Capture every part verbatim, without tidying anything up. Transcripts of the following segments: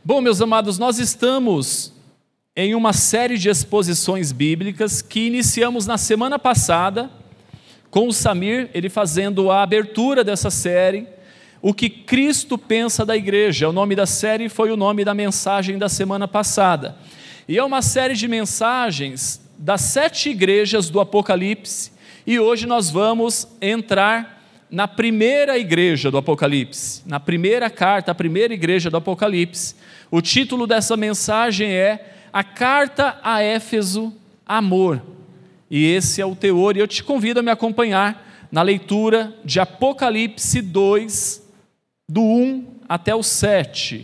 Bom, meus amados, nós estamos em uma série de exposições bíblicas que iniciamos na semana passada, com o Samir, ele fazendo a abertura dessa série, O que Cristo pensa da igreja. O nome da série foi o nome da mensagem da semana passada. E é uma série de mensagens das sete igrejas do Apocalipse, e hoje nós vamos entrar na primeira igreja do Apocalipse, na primeira carta, a primeira igreja do Apocalipse. O título dessa mensagem é A Carta a Éfeso, Amor. E esse é o teor, e eu te convido a me acompanhar na leitura de Apocalipse dois, do um até o sete.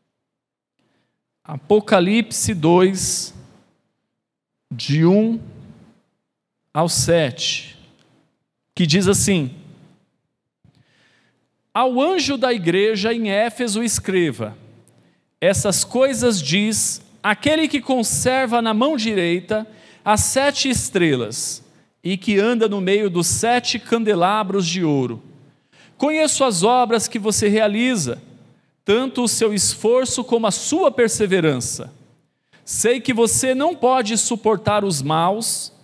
Apocalipse dois, de um ao sete, que diz assim: Ao anjo da igreja em Éfeso escreva: essas coisas diz aquele que conserva na mão direita as sete estrelas e que anda no meio dos sete candelabros de ouro. Conheço as obras que você realiza, tanto o seu esforço como a sua perseverança. Sei que você não pode suportar os maus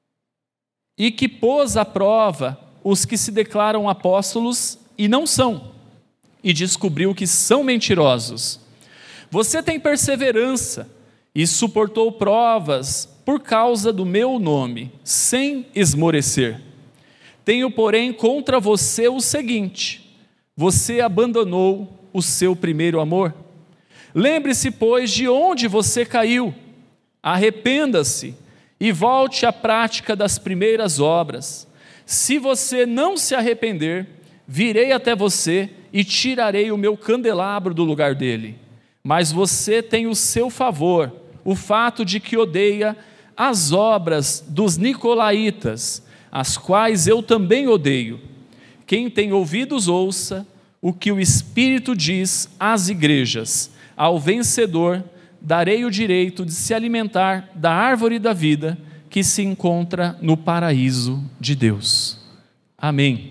e que pôs à prova os que se declaram apóstolos e não são, e descobriu que são mentirosos. Você tem perseverança e suportou provas por causa do meu nome, sem esmorecer. Tenho, porém, contra você o seguinte: você abandonou o seu primeiro amor. Lembre-se, pois, de onde você caiu, arrependa-se e volte à prática das primeiras obras. Se você não se arrepender, virei até você e tirarei o meu candelabro do lugar dele. Mas você tem o seu favor, o fato de que odeia as obras dos nicolaítas, as quais eu também odeio. Quem tem ouvidos, ouça o que o Espírito diz às igrejas. Ao vencedor darei o direito de se alimentar da árvore da vida que se encontra no paraíso de Deus. Amém.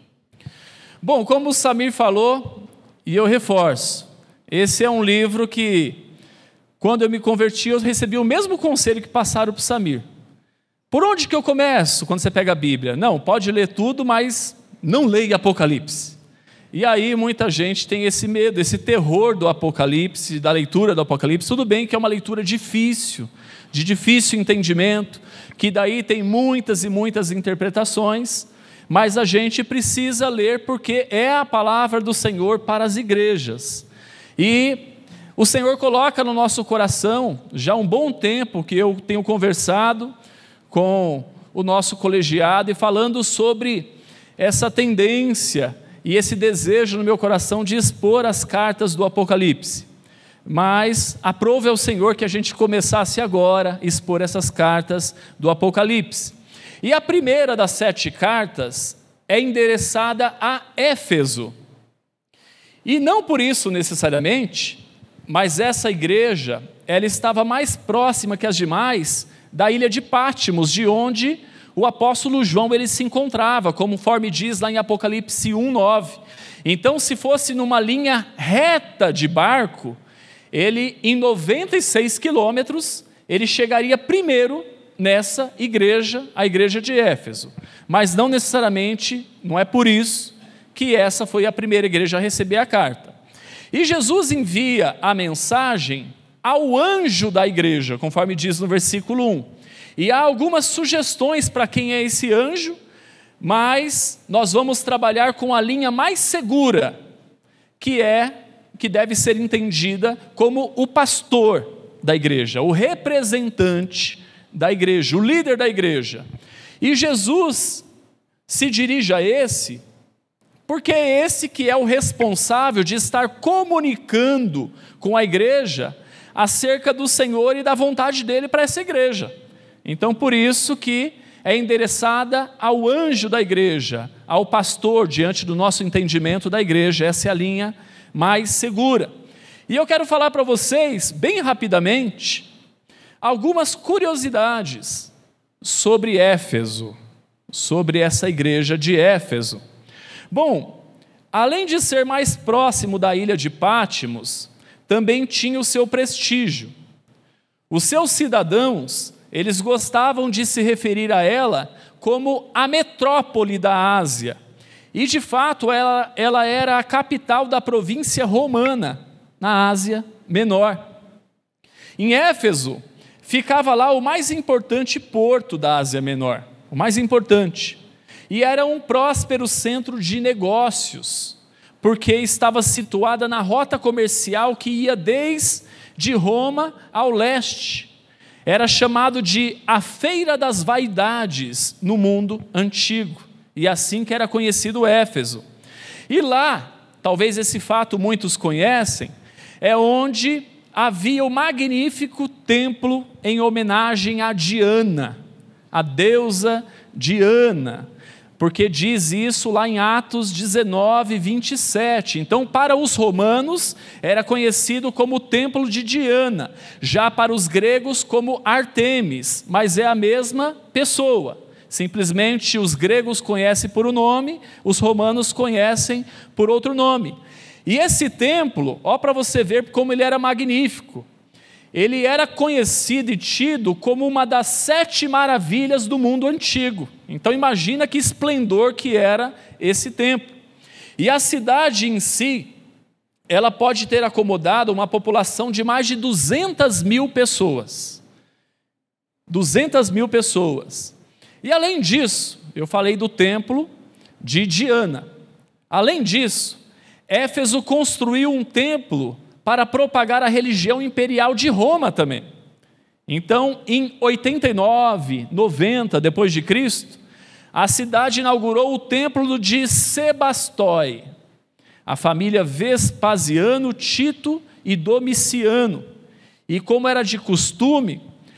Bom, como o Samir falou, e eu reforço, esse é um livro que, quando eu me converti, eu recebi o mesmo conselho que passaram para o Samir. Por onde que eu começo quando você pega a Bíblia? Não, pode ler tudo, mas não leia Apocalipse. E aí muita gente tem esse medo, esse terror do Apocalipse, da leitura do Apocalipse. Tudo bem que é uma leitura difícil, de difícil entendimento, que daí tem muitas e muitas interpretações, mas a gente precisa ler porque é a palavra do Senhor para as igrejas. E o Senhor coloca no nosso coração, já há um bom tempo que eu tenho conversado com o nosso colegiado e falando sobre essa tendência e esse desejo no meu coração de expor as cartas do Apocalipse. Mas aprove ao Senhor que a gente começasse agora a expor essas cartas do Apocalipse. E a primeira das sete cartas é endereçada a Éfeso. E não por isso necessariamente, mas essa igreja, ela estava mais próxima que as demais da ilha de Pátimos, de onde o apóstolo João ele se encontrava, conforme diz lá em Apocalipse um, nove. Então, se fosse numa linha reta de barco, ele, em noventa e seis quilômetros, ele chegaria primeiro nessa igreja, a igreja de Éfeso. Mas não necessariamente, não é por isso que essa foi a primeira igreja a receber a carta. E Jesus envia a mensagem ao anjo da igreja, conforme diz no versículo um. E há algumas sugestões para quem é esse anjo, mas nós vamos trabalhar com a linha mais segura, que é, que deve ser entendida como o pastor da igreja, o representante da igreja, o líder da igreja. E Jesus se dirige a esse, porque é esse que é o responsável de estar comunicando com a igreja acerca do Senhor e da vontade dele para essa igreja. Então, por isso que é endereçada ao anjo da igreja, ao pastor, diante do nosso entendimento da igreja. Essa é a linha mais segura. E eu quero falar para vocês, bem rapidamente, algumas curiosidades sobre Éfeso, sobre essa igreja de Éfeso. Bom, além de ser mais próximo da ilha de Pátimos, também tinha o seu prestígio. Os seus cidadãos, eles gostavam de se referir a ela como a metrópole da Ásia. E, de fato, ela, ela era a capital da província romana, na Ásia Menor. Em Éfeso, ficava lá o mais importante porto da Ásia Menor, o mais importante. E era um próspero centro de negócios, porque estava situada na rota comercial que ia desde Roma ao leste. Era chamado de a Feira das Vaidades no mundo antigo, e assim que era conhecido Éfeso. E lá, talvez esse fato muitos conhecem, é onde havia o magnífico templo em homenagem a Diana, a deusa Diana, porque diz isso lá em Atos dezenove, vinte e sete. Então, para os romanos, era conhecido como o templo de Diana, já para os gregos como Artemis, mas é a mesma pessoa. Simplesmente os gregos conhecem por um nome, os romanos conhecem por outro nome. E esse templo, ó, para você ver como ele era magnífico, ele era conhecido e tido como uma das sete maravilhas do mundo antigo. Então imagina que esplendor que era esse templo. E a cidade em si, ela pode ter acomodado uma população de mais de duzentas mil pessoas. duzentas mil pessoas. E além disso, eu falei do templo de Diana. Além disso, Éfeso construiu um templo para propagar a religião imperial de Roma também. Então, em oitenta e nove, noventa depois de Cristo, a cidade inaugurou o templo de Sebastói, a família Vespasiano, Tito e Domiciano. E como era de costume,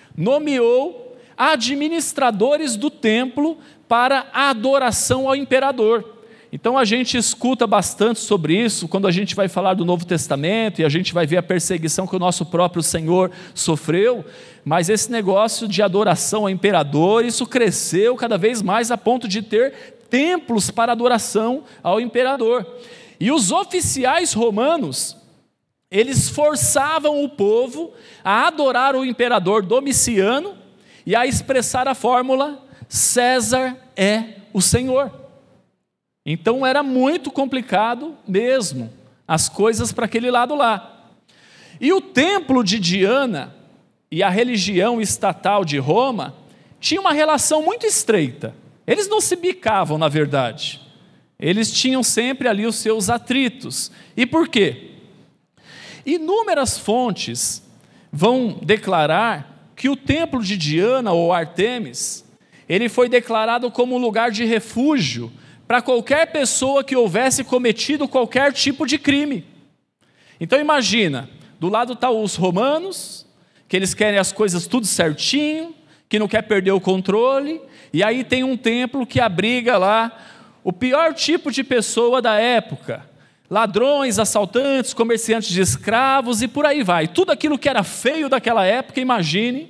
nomeou administradores do templo para a adoração ao imperador. Então a gente escuta bastante sobre isso quando a gente vai falar do Novo Testamento e a gente vai ver a perseguição que o nosso próprio Senhor sofreu, mas esse negócio de adoração ao imperador, isso cresceu cada vez mais a ponto de ter templos para adoração ao imperador. E os oficiais romanos, eles forçavam o povo a adorar o imperador Domiciano e a expressar a fórmula: César é o Senhor. Então era muito complicado mesmo as coisas para aquele lado lá. E o templo de Diana e a religião estatal de Roma tinham uma relação muito estreita. Eles não se bicavam, na verdade. Eles tinham sempre ali os seus atritos. E por quê? Inúmeras fontes vão declarar que o templo de Diana ou Artemis, ele foi declarado como um lugar de refúgio para qualquer pessoa que houvesse cometido qualquer tipo de crime. Então imagina, do lado estão os romanos, que eles querem as coisas tudo certinho, que não quer perder o controle, e aí tem um templo que abriga lá o pior tipo de pessoa da época, ladrões, assaltantes, comerciantes de escravos e por aí vai. Tudo aquilo que era feio daquela época, imagine,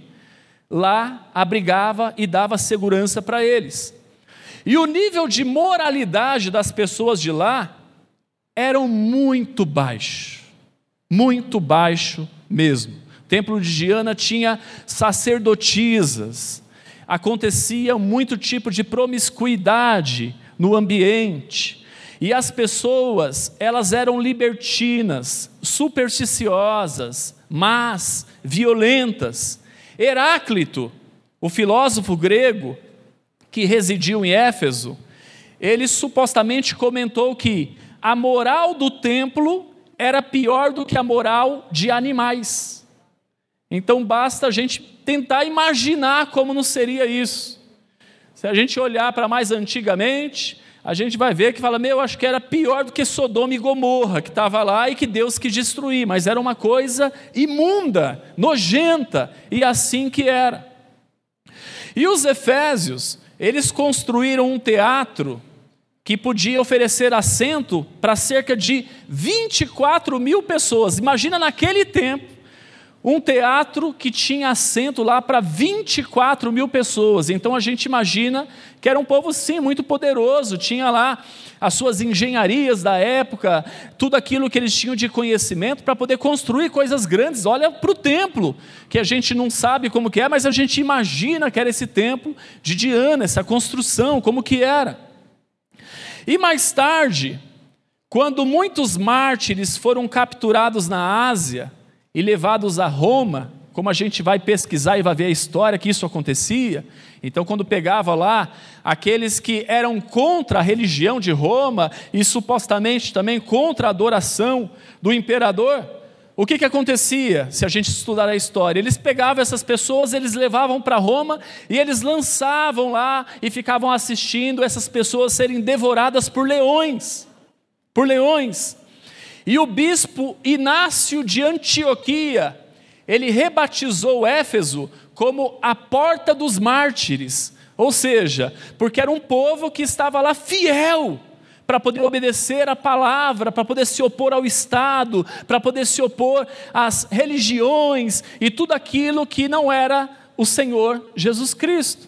lá abrigava e dava segurança para eles. E o nível de moralidade das pessoas de lá era muito baixo, muito baixo mesmo. O templo de Diana tinha sacerdotisas, acontecia muito tipo de promiscuidade no ambiente, e as pessoas, elas eram libertinas, supersticiosas, más, violentas. Heráclito, o filósofo grego, que residiu em Éfeso, ele supostamente comentou que a moral do templo era pior do que a moral de animais. Então basta a gente tentar imaginar como não seria isso. Se a gente olhar para mais antigamente, a gente vai ver que fala, meu, acho que era pior do que Sodoma e Gomorra, que estava lá e que Deus quis destruir, mas era uma coisa imunda, nojenta, e assim que era. E os efésios, eles construíram um teatro que podia oferecer assento para cerca de vinte e quatro mil pessoas. Imagina naquele tempo, um teatro que tinha assento lá para vinte e quatro mil pessoas. Então a gente imagina que era um povo, sim, muito poderoso, tinha lá as suas engenharias da época, tudo aquilo que eles tinham de conhecimento para poder construir coisas grandes. Olha para o templo, que a gente não sabe como que é, mas a gente imagina que era esse templo de Diana, essa construção, como que era. E mais tarde, quando muitos mártires foram capturados na Ásia e levados a Roma, como a gente vai pesquisar e vai ver a história que isso acontecia, então quando pegava lá aqueles que eram contra a religião de Roma e supostamente também contra a adoração do imperador, o que que acontecia se a gente estudar a história? Eles pegavam essas pessoas, eles levavam para Roma e eles lançavam lá e ficavam assistindo essas pessoas serem devoradas por leões, por leões. E o bispo Inácio de Antioquia, ele rebatizou Éfeso como a porta dos mártires, ou seja, porque era um povo que estava lá fiel, para poder obedecer a palavra, para poder se opor ao Estado, para poder se opor às religiões e tudo aquilo que não era o Senhor Jesus Cristo.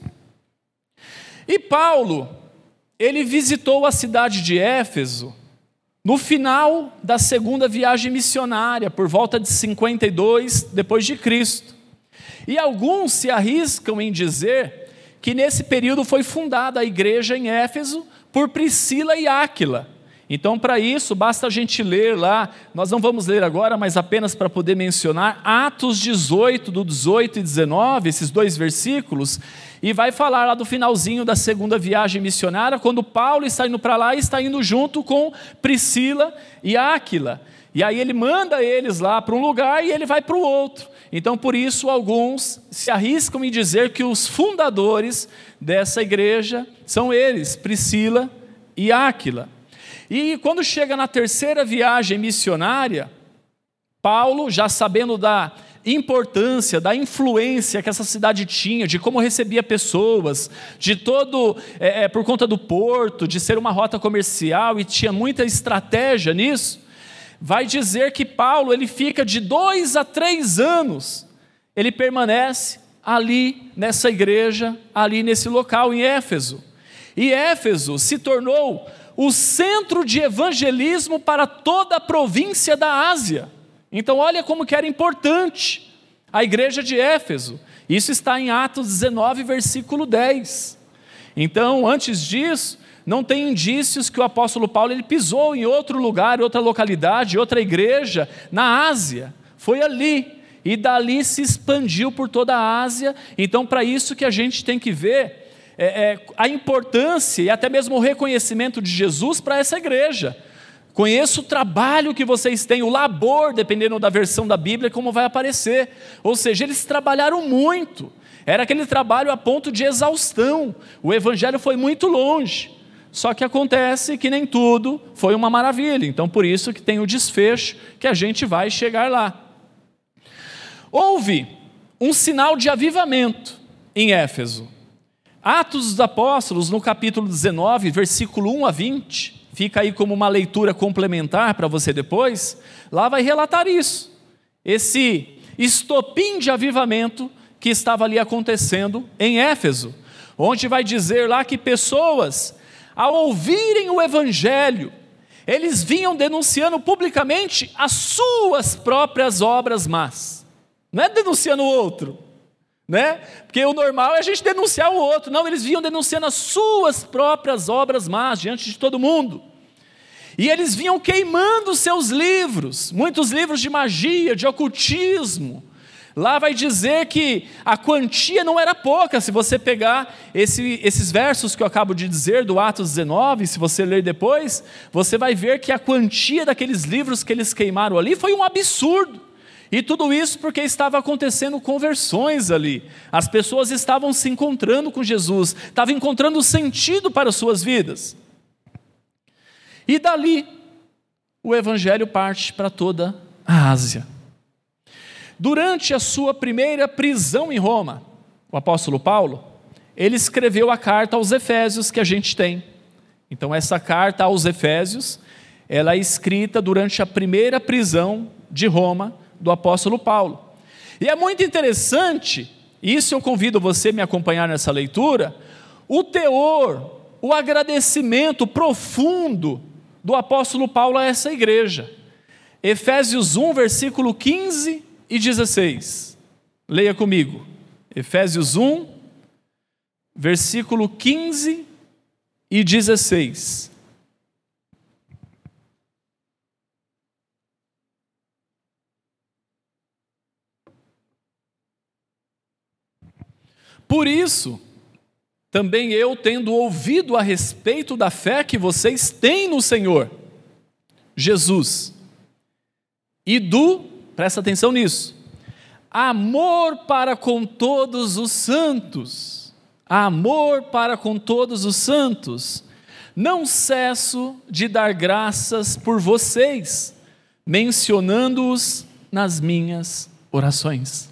E Paulo, ele visitou a cidade de Éfeso no final da segunda viagem missionária, por volta de cinquenta e dois depois de Cristo. E alguns se arriscam em dizer que nesse período foi fundada a igreja em Éfeso por Priscila e Áquila. Então, para isso, basta a gente ler lá, nós não vamos ler agora, mas apenas para poder mencionar, Atos dezoito, do dezoito e dezenove, esses dois versículos, e vai falar lá do finalzinho da segunda viagem missionária, quando Paulo está indo para lá e está indo junto com Priscila e Áquila. E aí ele manda eles lá para um lugar e ele vai para o outro. Então, por isso, alguns se arriscam em dizer que os fundadores dessa igreja são eles, Priscila e Áquila. E quando chega na terceira viagem missionária, Paulo, já sabendo da importância, da influência que essa cidade tinha, de como recebia pessoas, de todo, é, é, por conta do porto, de ser uma rota comercial, e tinha muita estratégia nisso, vai dizer que Paulo, ele fica de dois a três anos, ele permanece ali nessa igreja, ali nesse local em Éfeso. E Éfeso se tornou o centro de evangelismo para toda a província da Ásia. Então olha como que era importante a igreja de Éfeso. Isso está em Atos dezenove, versículo dez. Então, antes disso, não tem indícios que o apóstolo Paulo ele pisou em outro lugar, outra localidade, outra igreja na Ásia. Foi ali, e dali se expandiu por toda a Ásia. Então, para isso que a gente tem que ver é, é, a importância e até mesmo o reconhecimento de Jesus para essa igreja. Conheço o trabalho que vocês têm, o labor, dependendo da versão da Bíblia, como vai aparecer. Ou seja, eles trabalharam muito. Era aquele trabalho a ponto de exaustão. O evangelho foi muito longe. Só que acontece que nem tudo foi uma maravilha. Então, por isso que tem o desfecho que a gente vai chegar lá. Houve um sinal de avivamento em Éfeso. Atos dos Apóstolos, no capítulo dezenove, versículo um a vinte... fica aí como uma leitura complementar para você depois, lá vai relatar isso, esse estopim de avivamento que estava ali acontecendo em Éfeso, onde vai dizer lá que pessoas, ao ouvirem o evangelho, eles vinham denunciando publicamente as suas próprias obras más, não é denunciando o outro, né? Porque o normal é a gente denunciar o outro. Não, eles vinham denunciando as suas próprias obras más diante de todo mundo. E eles vinham queimando seus livros, muitos livros de magia, de ocultismo. Lá vai dizer que a quantia não era pouca. Se você pegar esse, esses versos que eu acabo de dizer do Atos dezenove, se você ler depois, você vai ver que a quantia daqueles livros que eles queimaram ali foi um absurdo. E tudo isso porque estava acontecendo conversões ali. As pessoas estavam se encontrando com Jesus, estavam encontrando sentido para as suas vidas. E dali, o evangelho parte para toda a Ásia. Durante a sua primeira prisão em Roma, o apóstolo Paulo, ele escreveu a carta aos Efésios que a gente tem. Então essa carta aos Efésios, ela é escrita durante a primeira prisão de Roma, do apóstolo Paulo. E é muito interessante, isso eu convido você a me acompanhar nessa leitura, o teor, o agradecimento profundo do apóstolo Paulo a essa igreja. Efésios um, versículo quinze e dezesseis. Leia comigo. Efésios um, versículo quinze e dezesseis. Por isso, também eu, tendo ouvido a respeito da fé que vocês têm no Senhor Jesus, e do, presta atenção nisso, amor para com todos os santos, amor para com todos os santos, não cesso de dar graças por vocês, mencionando-os nas minhas orações.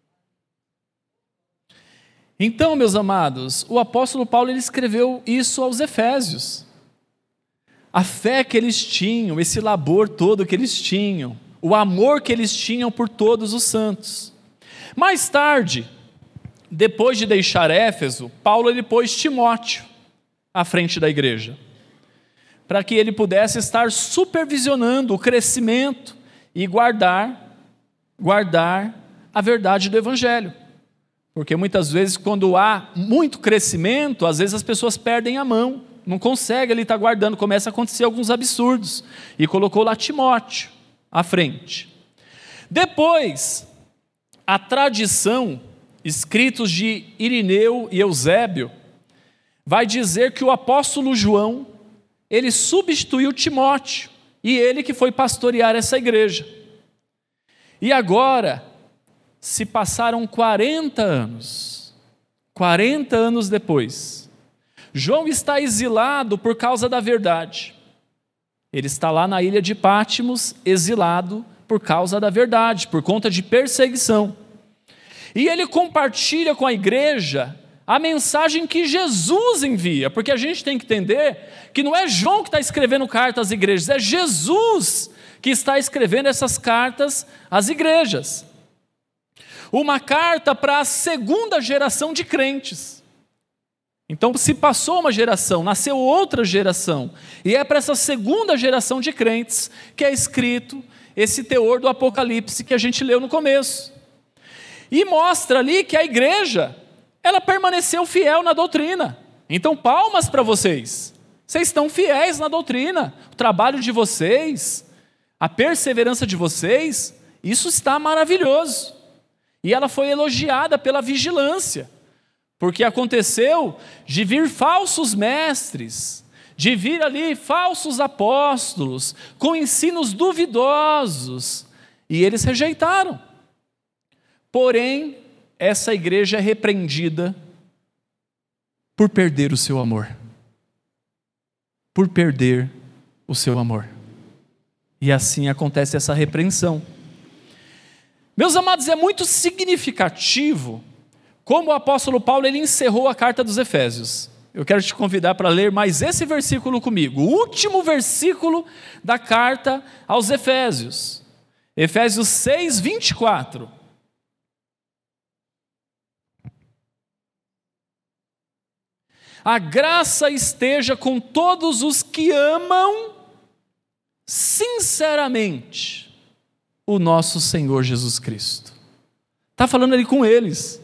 Então, meus amados, o apóstolo Paulo ele escreveu isso aos Efésios. A fé que eles tinham, esse labor todo que eles tinham, o amor que eles tinham por todos os santos. Mais tarde, depois de deixar Éfeso, Paulo ele pôs Timóteo à frente da igreja, para que ele pudesse estar supervisionando o crescimento e guardar, guardar a verdade do Evangelho. Porque muitas vezes, quando há muito crescimento, às vezes as pessoas perdem a mão, não conseguem ali estar guardando, começa a acontecer alguns absurdos. E colocou lá Timóteo à frente. Depois, a tradição, escritos de Irineu e Eusébio, vai dizer que o apóstolo João, ele substituiu Timóteo, e ele que foi pastorear essa igreja. E agora, se passaram quarenta anos, quarenta anos depois, João está exilado por causa da verdade. Ele está lá na ilha de Pátimos, exilado por causa da verdade, por conta de perseguição. E ele compartilha com a igreja a mensagem que Jesus envia, porque a gente tem que entender que não é João que está escrevendo cartas às igrejas, é Jesus que está escrevendo essas cartas às igrejas. Uma carta para a segunda geração de crentes. Então, se passou uma geração, nasceu outra geração, e é para essa segunda geração de crentes que é escrito esse teor do Apocalipse que a gente leu no começo. E mostra ali que a igreja, ela permaneceu fiel na doutrina. Então, palmas para vocês. Vocês estão fiéis na doutrina. O trabalho de vocês, a perseverança de vocês, isso está maravilhoso. E ela foi elogiada pela vigilância, porque aconteceu de vir falsos mestres, de vir ali falsos apóstolos, com ensinos duvidosos, e eles rejeitaram. Porém, essa igreja é repreendida por perder o seu amor. Por perder o seu amor. E assim acontece essa repreensão. Meus amados, é muito significativo como o apóstolo Paulo ele encerrou a carta dos Efésios. Eu quero te convidar para ler mais esse versículo comigo, o último versículo da carta aos Efésios. Efésios seis, vinte e quatro. A graça esteja com todos os que amam sinceramente o nosso Senhor Jesus Cristo. Está falando ali com eles.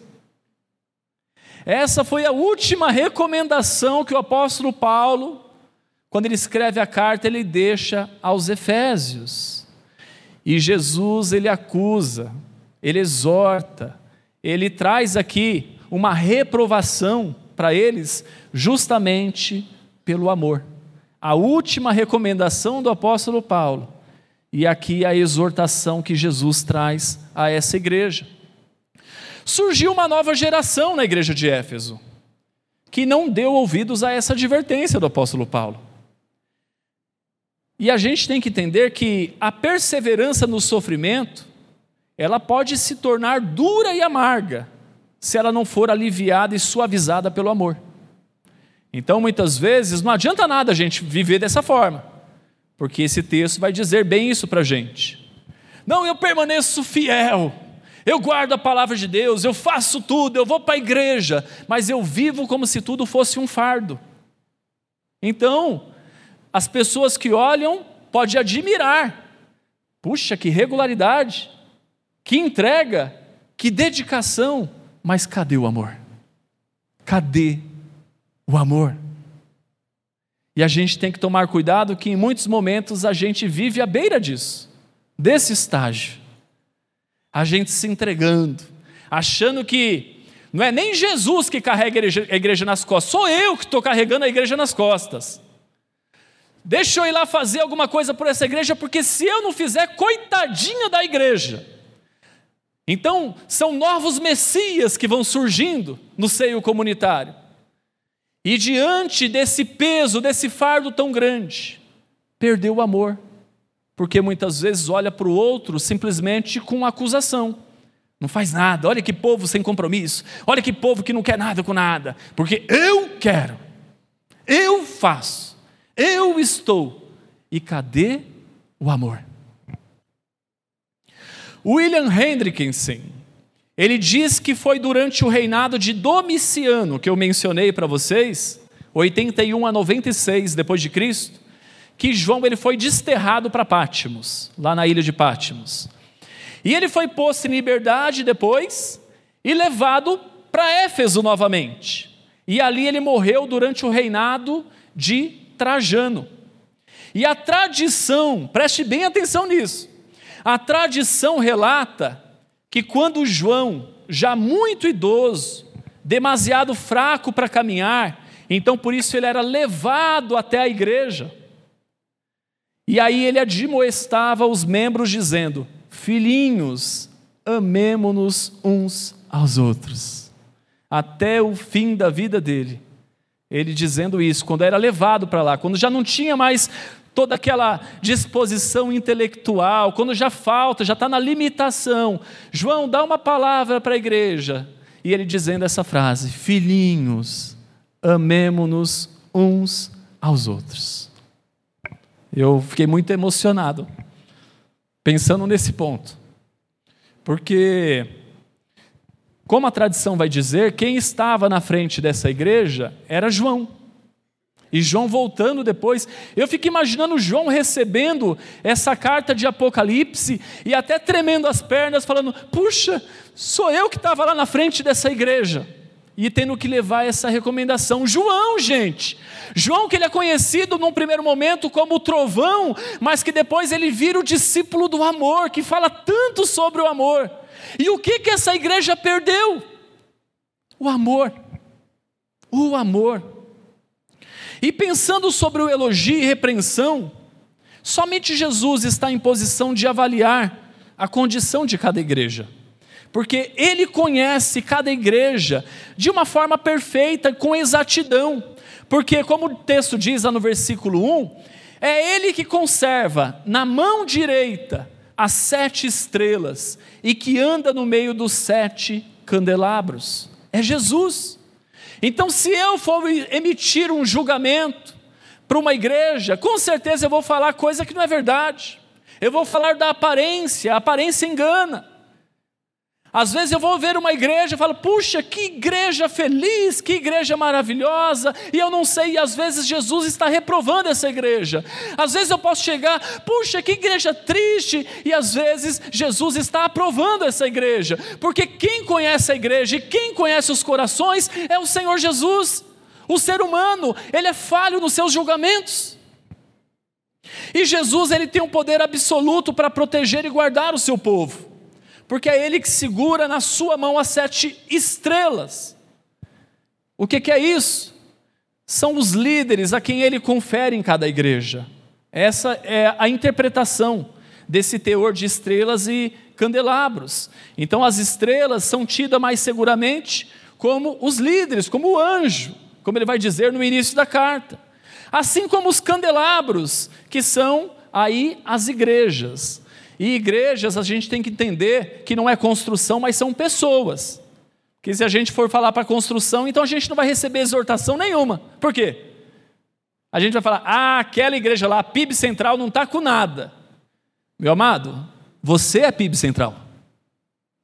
Essa foi a última recomendação que o apóstolo Paulo, quando ele escreve a carta, ele deixa aos Efésios. E Jesus, ele acusa, ele exorta, ele traz aqui uma reprovação para eles, justamente pelo amor. A última recomendação do apóstolo Paulo. E aqui a exortação que Jesus traz a essa igreja. Surgiu uma nova geração na igreja de Éfeso, que não deu ouvidos a essa advertência do apóstolo Paulo. E a gente tem que entender que a perseverança no sofrimento, ela pode se tornar dura e amarga, se ela não for aliviada e suavizada pelo amor. Então, muitas vezes, não adianta nada a gente viver dessa forma. Porque esse texto vai dizer bem isso para a gente. Não, eu permaneço fiel, Eu guardo a palavra de Deus, eu faço tudo, eu vou para a igreja, mas eu vivo como se tudo fosse um fardo. Então, as pessoas que olham podem admirar. Puxa, que regularidade, que entrega, que dedicação, mas cadê o amor? Cadê o amor? E a gente tem que tomar cuidado que em muitos momentos a gente vive à beira disso, desse estágio. A gente se entregando, achando que não é nem Jesus que carrega a igreja, a igreja nas costas, sou eu que estou carregando a igreja nas costas. Deixa eu ir lá fazer alguma coisa por essa igreja, porque se eu não fizer, coitadinha da igreja. Então, são novos messias que vão surgindo no seio comunitário. E diante desse peso, desse fardo tão grande, perdeu o amor. Porque muitas vezes olha para o outro simplesmente com acusação. Não faz nada, olha que povo sem compromisso, olha que povo que não quer nada com nada, porque eu quero, eu faço, eu estou. E cadê o amor? William Hendrickson, ele diz que foi durante o reinado de Domiciano, que eu mencionei para vocês, oitenta e um a noventa e seis depois de Cristo, que João ele foi desterrado para Pátimos, lá na ilha de Pátimos. E ele foi posto em liberdade depois e levado para Éfeso novamente. E ali ele morreu durante o reinado de Trajano. E a tradição, preste bem atenção nisso, a tradição relata que quando João, já muito idoso, demasiado fraco para caminhar, então por isso ele era levado até a igreja. E aí ele admoestava os membros dizendo: filhinhos, amemo-nos uns aos outros. Até o fim da vida dele, ele dizendo isso, quando era levado para lá, quando já não tinha mais toda aquela disposição intelectual, quando já falta, já está na limitação. João, dá uma palavra para a igreja. E ele dizendo essa frase: filhinhos, amemo-nos uns aos outros. Eu fiquei muito emocionado pensando nesse ponto, porque, como a tradição vai dizer, quem estava na frente dessa igreja era João. E João voltando depois, eu fico imaginando João recebendo essa carta de Apocalipse e até tremendo as pernas, falando: puxa, sou eu que estava lá na frente dessa igreja. E tendo que levar essa recomendação. João, gente, João que ele é conhecido num primeiro momento como o trovão, mas que depois ele vira o discípulo do amor, que fala tanto sobre o amor. E o que que essa igreja perdeu? O amor. O amor. E pensando sobre o elogio e repreensão, somente Jesus está em posição de avaliar a condição de cada igreja. Porque Ele conhece cada igreja de uma forma perfeita, com exatidão. Porque, como o texto diz lá no versículo um, é Ele que conserva na mão direita as sete estrelas e que anda no meio dos sete candelabros. É Jesus. Então, se eu for emitir um julgamento para uma igreja, com certeza eu vou falar coisa que não é verdade. Eu vou falar da aparência, a aparência engana. Às vezes eu vou ver uma igreja e falo: puxa, que igreja feliz, que igreja maravilhosa, e eu não sei, e às vezes Jesus está reprovando essa igreja. Às vezes eu posso chegar: puxa, que igreja triste, e às vezes Jesus está aprovando essa igreja, porque quem conhece a igreja e quem conhece os corações é o Senhor Jesus. O ser humano, ele é falho nos seus julgamentos. E Jesus, ele tem um poder absoluto para proteger e guardar o seu povo. Porque é Ele que segura na sua mão as sete estrelas. O que, que é isso? São os líderes a quem Ele confere em cada igreja. Essa é a interpretação desse teor de estrelas e candelabros. Então as estrelas são tidas mais seguramente como os líderes, como o anjo, como ele vai dizer no início da carta. Assim como os candelabros, que são aí as igrejas. E igrejas, a gente tem que entender que não é construção, mas são pessoas. Porque se a gente for falar para construção, então a gente não vai receber exortação nenhuma. Por quê? A gente vai falar: ah, aquela igreja lá, a P I B Central, não está com nada. Meu amado, você é P I B Central.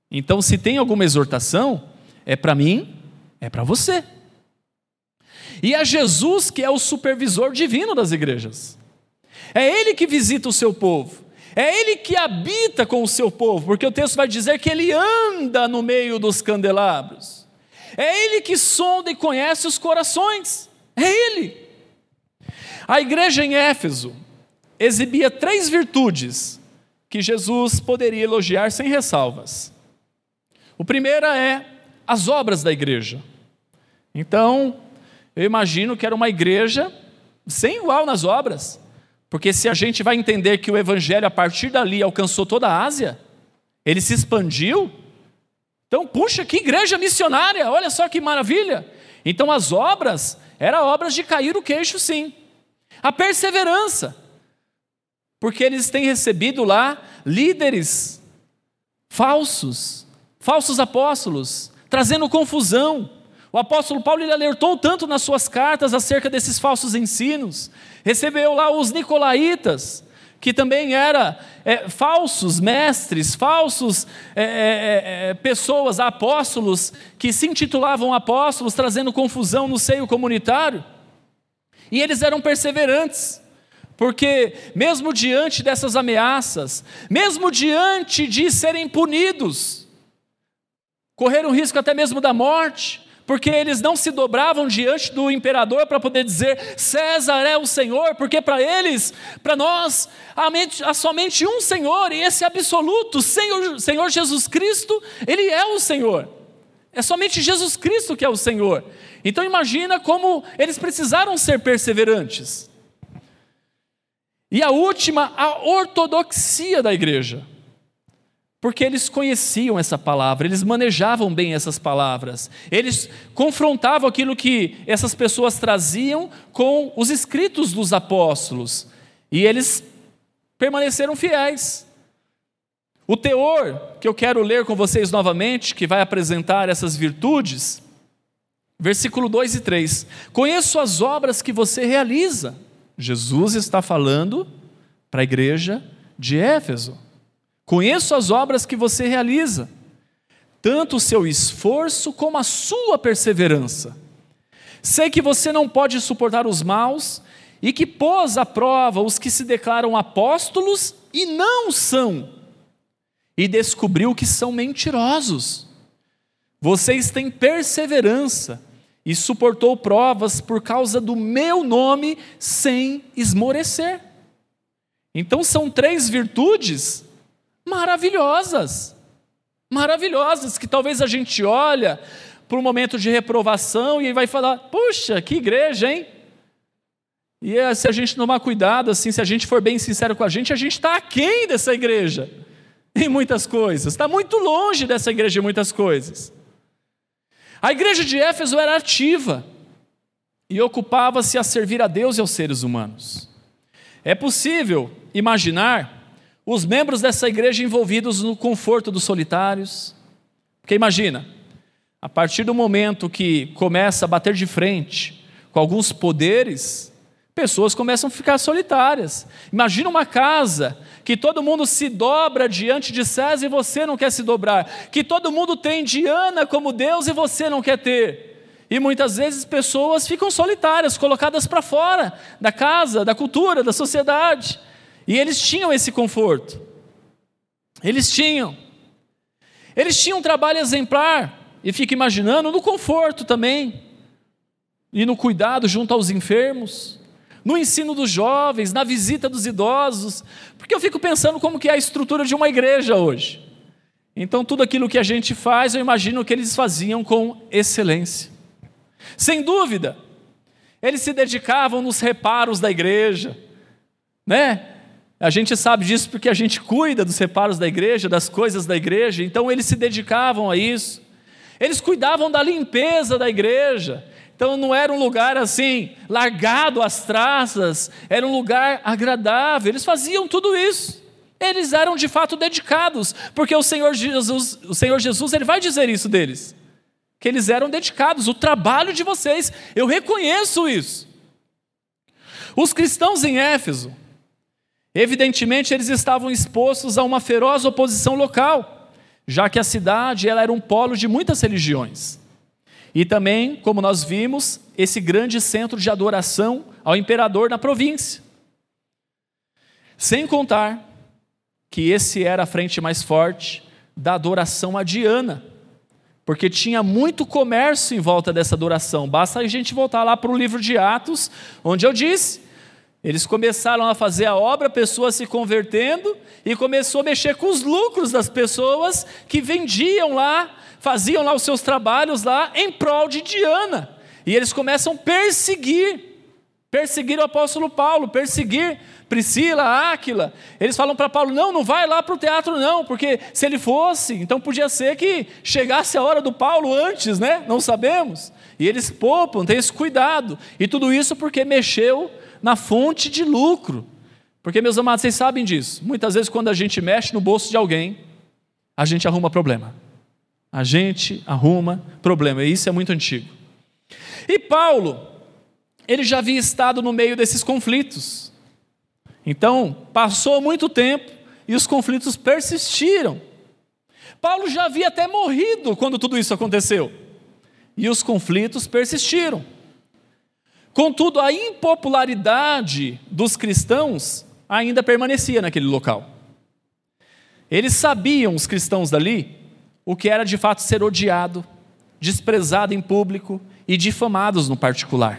Então, se tem alguma exortação, é para mim, é para você. E é Jesus que é o supervisor divino das igrejas. É Ele que visita o seu povo. É Ele que habita com o seu povo, porque o texto vai dizer que Ele anda no meio dos candelabros. É Ele que sonda e conhece os corações. É Ele. A igreja em Éfeso exibia três virtudes que Jesus poderia elogiar sem ressalvas. O primeiro é as obras da igreja. Então, eu imagino que era uma igreja sem igual nas obras, porque se a gente vai entender que o evangelho a partir dali alcançou toda a Ásia, ele se expandiu, então, puxa, que igreja missionária, olha só que maravilha. Então as obras, eram obras de cair o queixo, sim. A perseverança, porque eles têm recebido lá líderes falsos, falsos apóstolos, trazendo confusão. O apóstolo Paulo ele alertou tanto nas suas cartas acerca desses falsos ensinos. Recebeu lá os nicolaítas, que também eram é, falsos mestres, falsos é, é, é, pessoas, apóstolos, que se intitulavam apóstolos, trazendo confusão no seio comunitário. E eles eram perseverantes, porque mesmo diante dessas ameaças, mesmo diante de serem punidos, correram risco até mesmo da morte, porque eles não se dobravam diante do imperador para poder dizer César é o Senhor, porque para eles, para nós, há somente um Senhor, e esse absoluto, Senhor, Senhor Jesus Cristo, Ele é o Senhor. É somente Jesus Cristo que é o Senhor. Então imagina como eles precisaram ser perseverantes. E a última, a ortodoxia da igreja. Porque eles conheciam essa palavra, eles manejavam bem essas palavras, eles confrontavam aquilo que essas pessoas traziam com os escritos dos apóstolos, e eles permaneceram fiéis. O teor que eu quero ler com vocês novamente, que vai apresentar essas virtudes, versículo dois e três, conheço as obras que você realiza. Jesus está falando para a igreja de Éfeso. Conheço as obras que você realiza, tanto o seu esforço como a sua perseverança. Sei que você não pode suportar os maus e que pôs à prova os que se declaram apóstolos e não são, e descobriu que são mentirosos. Vocês têm perseverança e suportou provas por causa do meu nome sem esmorecer. Então são três virtudes maravilhosas, maravilhosas, que talvez a gente olha para um momento de reprovação e vai falar, puxa, que igreja, hein? E se a gente tomar cuidado, assim, se a gente for bem sincero com a gente, a gente está aquém dessa igreja, em muitas coisas, está muito longe dessa igreja em muitas coisas. A igreja de Éfeso era ativa e ocupava-se a servir a Deus e aos seres humanos. É possível imaginar os membros dessa igreja envolvidos no conforto dos solitários. Porque imagina, a partir do momento que começa a bater de frente com alguns poderes, pessoas começam a ficar solitárias. Imagina uma casa que todo mundo se dobra diante de César e você não quer se dobrar, que todo mundo tem Diana como Deus e você não quer ter. E muitas vezes pessoas ficam solitárias, colocadas para fora da casa, da cultura, da sociedade. E eles tinham esse conforto. Eles tinham. Eles tinham um trabalho exemplar. E fica imaginando no conforto também. E no cuidado junto aos enfermos. No ensino dos jovens, na visita dos idosos. Porque eu fico pensando como que é a estrutura de uma igreja hoje. Então tudo aquilo que a gente faz, eu imagino que eles faziam com excelência. Sem dúvida, eles se dedicavam nos reparos da igreja. Né? A gente sabe disso porque a gente cuida dos reparos da igreja, das coisas da igreja, então eles se dedicavam a isso. Eles cuidavam da limpeza da igreja, então não era um lugar assim, largado às traças, era um lugar agradável, eles faziam tudo isso. Eles eram de fato dedicados, porque o Senhor Jesus, o Senhor Jesus ele vai dizer isso deles, que eles eram dedicados, o trabalho de vocês, eu reconheço isso. Os cristãos em Éfeso, evidentemente, eles estavam expostos a uma feroz oposição local, já que a cidade ela era um polo de muitas religiões. E também, como nós vimos, esse grande centro de adoração ao imperador na província. Sem contar que esse era a frente mais forte da adoração a Diana, porque tinha muito comércio em volta dessa adoração. Basta a gente voltar lá para o livro de Atos, onde eu disse, eles começaram a fazer a obra, pessoas se convertendo, e começou a mexer com os lucros das pessoas que vendiam lá, faziam lá os seus trabalhos lá em prol de Diana. E eles começam a perseguir, perseguir o apóstolo Paulo, perseguir Priscila, Áquila. Eles falam para Paulo, não, não vai lá para o teatro não, porque se ele fosse, então podia ser que chegasse a hora do Paulo antes, né? Não sabemos. E eles poupam, têm esse cuidado. E tudo isso porque mexeu na fonte de lucro. Porque, meus amados, vocês sabem disso. Muitas vezes quando a gente mexe no bolso de alguém, a gente arruma problema. A gente arruma problema. E isso é muito antigo. E Paulo, ele já havia estado no meio desses conflitos. Então, passou muito tempo e os conflitos persistiram. Paulo já havia até morrido quando tudo isso aconteceu. E os conflitos persistiram. Contudo, a impopularidade dos cristãos ainda permanecia naquele local. Eles sabiam, os cristãos dali, o que era de fato ser odiado, desprezado em público e difamados no particular.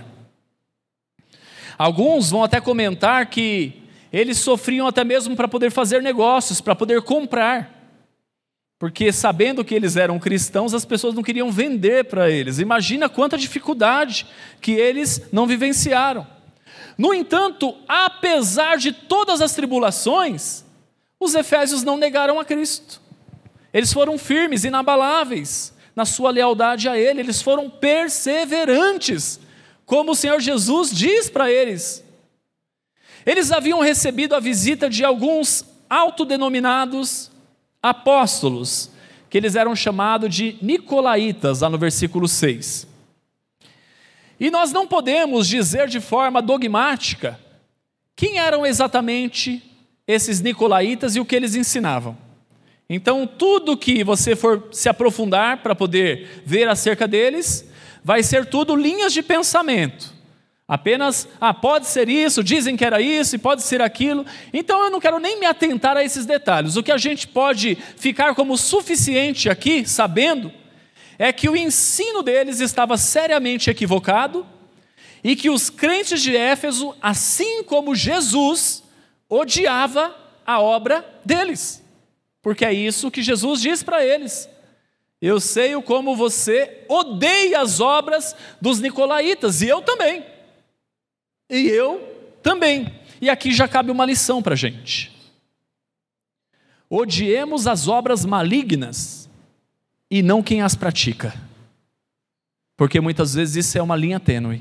Alguns vão até comentar que eles sofriam até mesmo para poder fazer negócios, para poder comprar. Porque sabendo que eles eram cristãos, as pessoas não queriam vender para eles. Imagina quanta dificuldade que eles não vivenciaram. No entanto, apesar de todas as tribulações, os efésios não negaram a Cristo. Eles foram firmes, inabaláveis na sua lealdade a Ele. Eles foram perseverantes, como o Senhor Jesus diz para eles. Eles haviam recebido a visita de alguns autodenominados apóstolos, que eles eram chamados de nicolaítas, lá no versículo seis. E nós não podemos dizer de forma dogmática quem eram exatamente esses nicolaítas e o que eles ensinavam. Então, tudo que você for se aprofundar para poder ver acerca deles, vai ser tudo linhas de pensamento. Apenas, ah, pode ser isso, dizem que era isso, e pode ser aquilo. Então eu não quero nem me atentar a esses detalhes. O que a gente pode ficar como suficiente aqui, sabendo, é que o ensino deles estava seriamente equivocado, e que os crentes de Éfeso, assim como Jesus, odiava a obra deles. Porque é isso que Jesus diz para eles. Eu sei o como você odeia as obras dos nicolaítas, e eu também. E eu também. E aqui já cabe uma lição para a gente. Odiemos as obras malignas e não quem as pratica. Porque muitas vezes isso é uma linha tênue.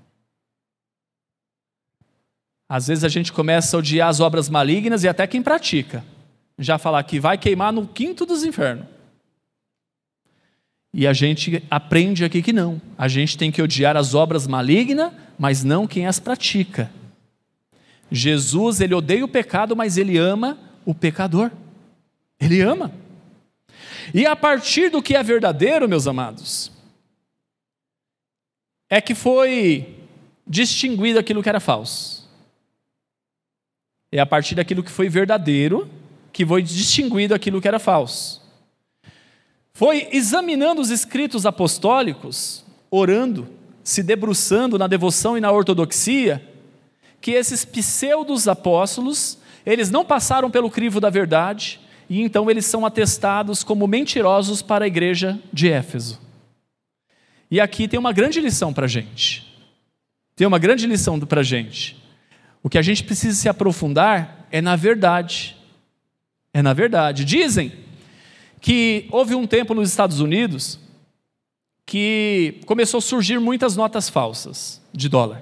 Às vezes a gente começa a odiar as obras malignas e até quem pratica. Já falar que vai queimar no quinto dos infernos. E a gente aprende aqui que não. A gente tem que odiar as obras malignas, mas não quem as pratica. Jesus, ele odeia o pecado, mas ele ama o pecador. Ele ama. E a partir do que é verdadeiro, meus amados, é que foi distinguido aquilo que era falso. É a partir daquilo que foi verdadeiro que foi distinguido aquilo que era falso. Foi examinando os escritos apostólicos, orando, se debruçando na devoção e na ortodoxia, que esses pseudos apóstolos, eles não passaram pelo crivo da verdade, e então eles são atestados como mentirosos para a igreja de Éfeso. E aqui tem uma grande lição para a gente. Tem uma grande lição para a gente. O que a gente precisa se aprofundar é na verdade. É na verdade. Dizem que houve um tempo nos Estados Unidos que começou a surgir muitas notas falsas de dólar.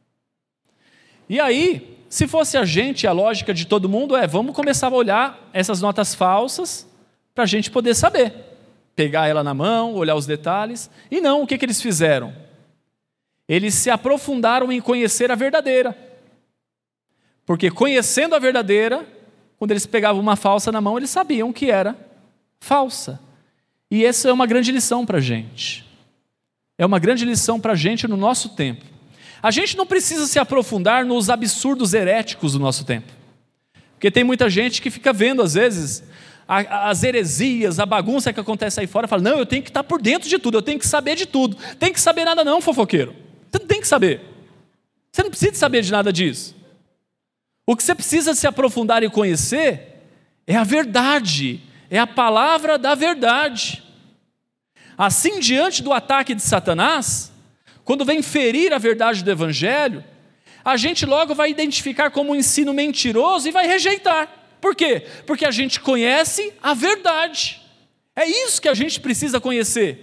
E aí, se fosse a gente, a lógica de todo mundo é, vamos começar a olhar essas notas falsas para a gente poder saber. Pegar ela na mão, olhar os detalhes. E não, o que, que eles fizeram? Eles se aprofundaram em conhecer a verdadeira. Porque conhecendo a verdadeira, quando eles pegavam uma falsa na mão, eles sabiam que era falsa. E essa é uma grande lição para a gente. É uma grande lição para a gente no nosso tempo. A gente não precisa se aprofundar nos absurdos heréticos do nosso tempo. Porque tem muita gente que fica vendo, às vezes, a, as heresias, a bagunça que acontece aí fora, e fala, não, eu tenho que estar por dentro de tudo, eu tenho que saber de tudo. Tem que saber nada não, fofoqueiro. Você não tem que saber. Você não precisa saber de nada disso. O que você precisa se aprofundar e conhecer é a verdade, é a palavra da verdade. Assim, diante do ataque de Satanás, quando vem ferir a verdade do Evangelho, a gente logo vai identificar como um ensino mentiroso e vai rejeitar. Por quê? Porque a gente conhece a verdade. É isso que a gente precisa conhecer.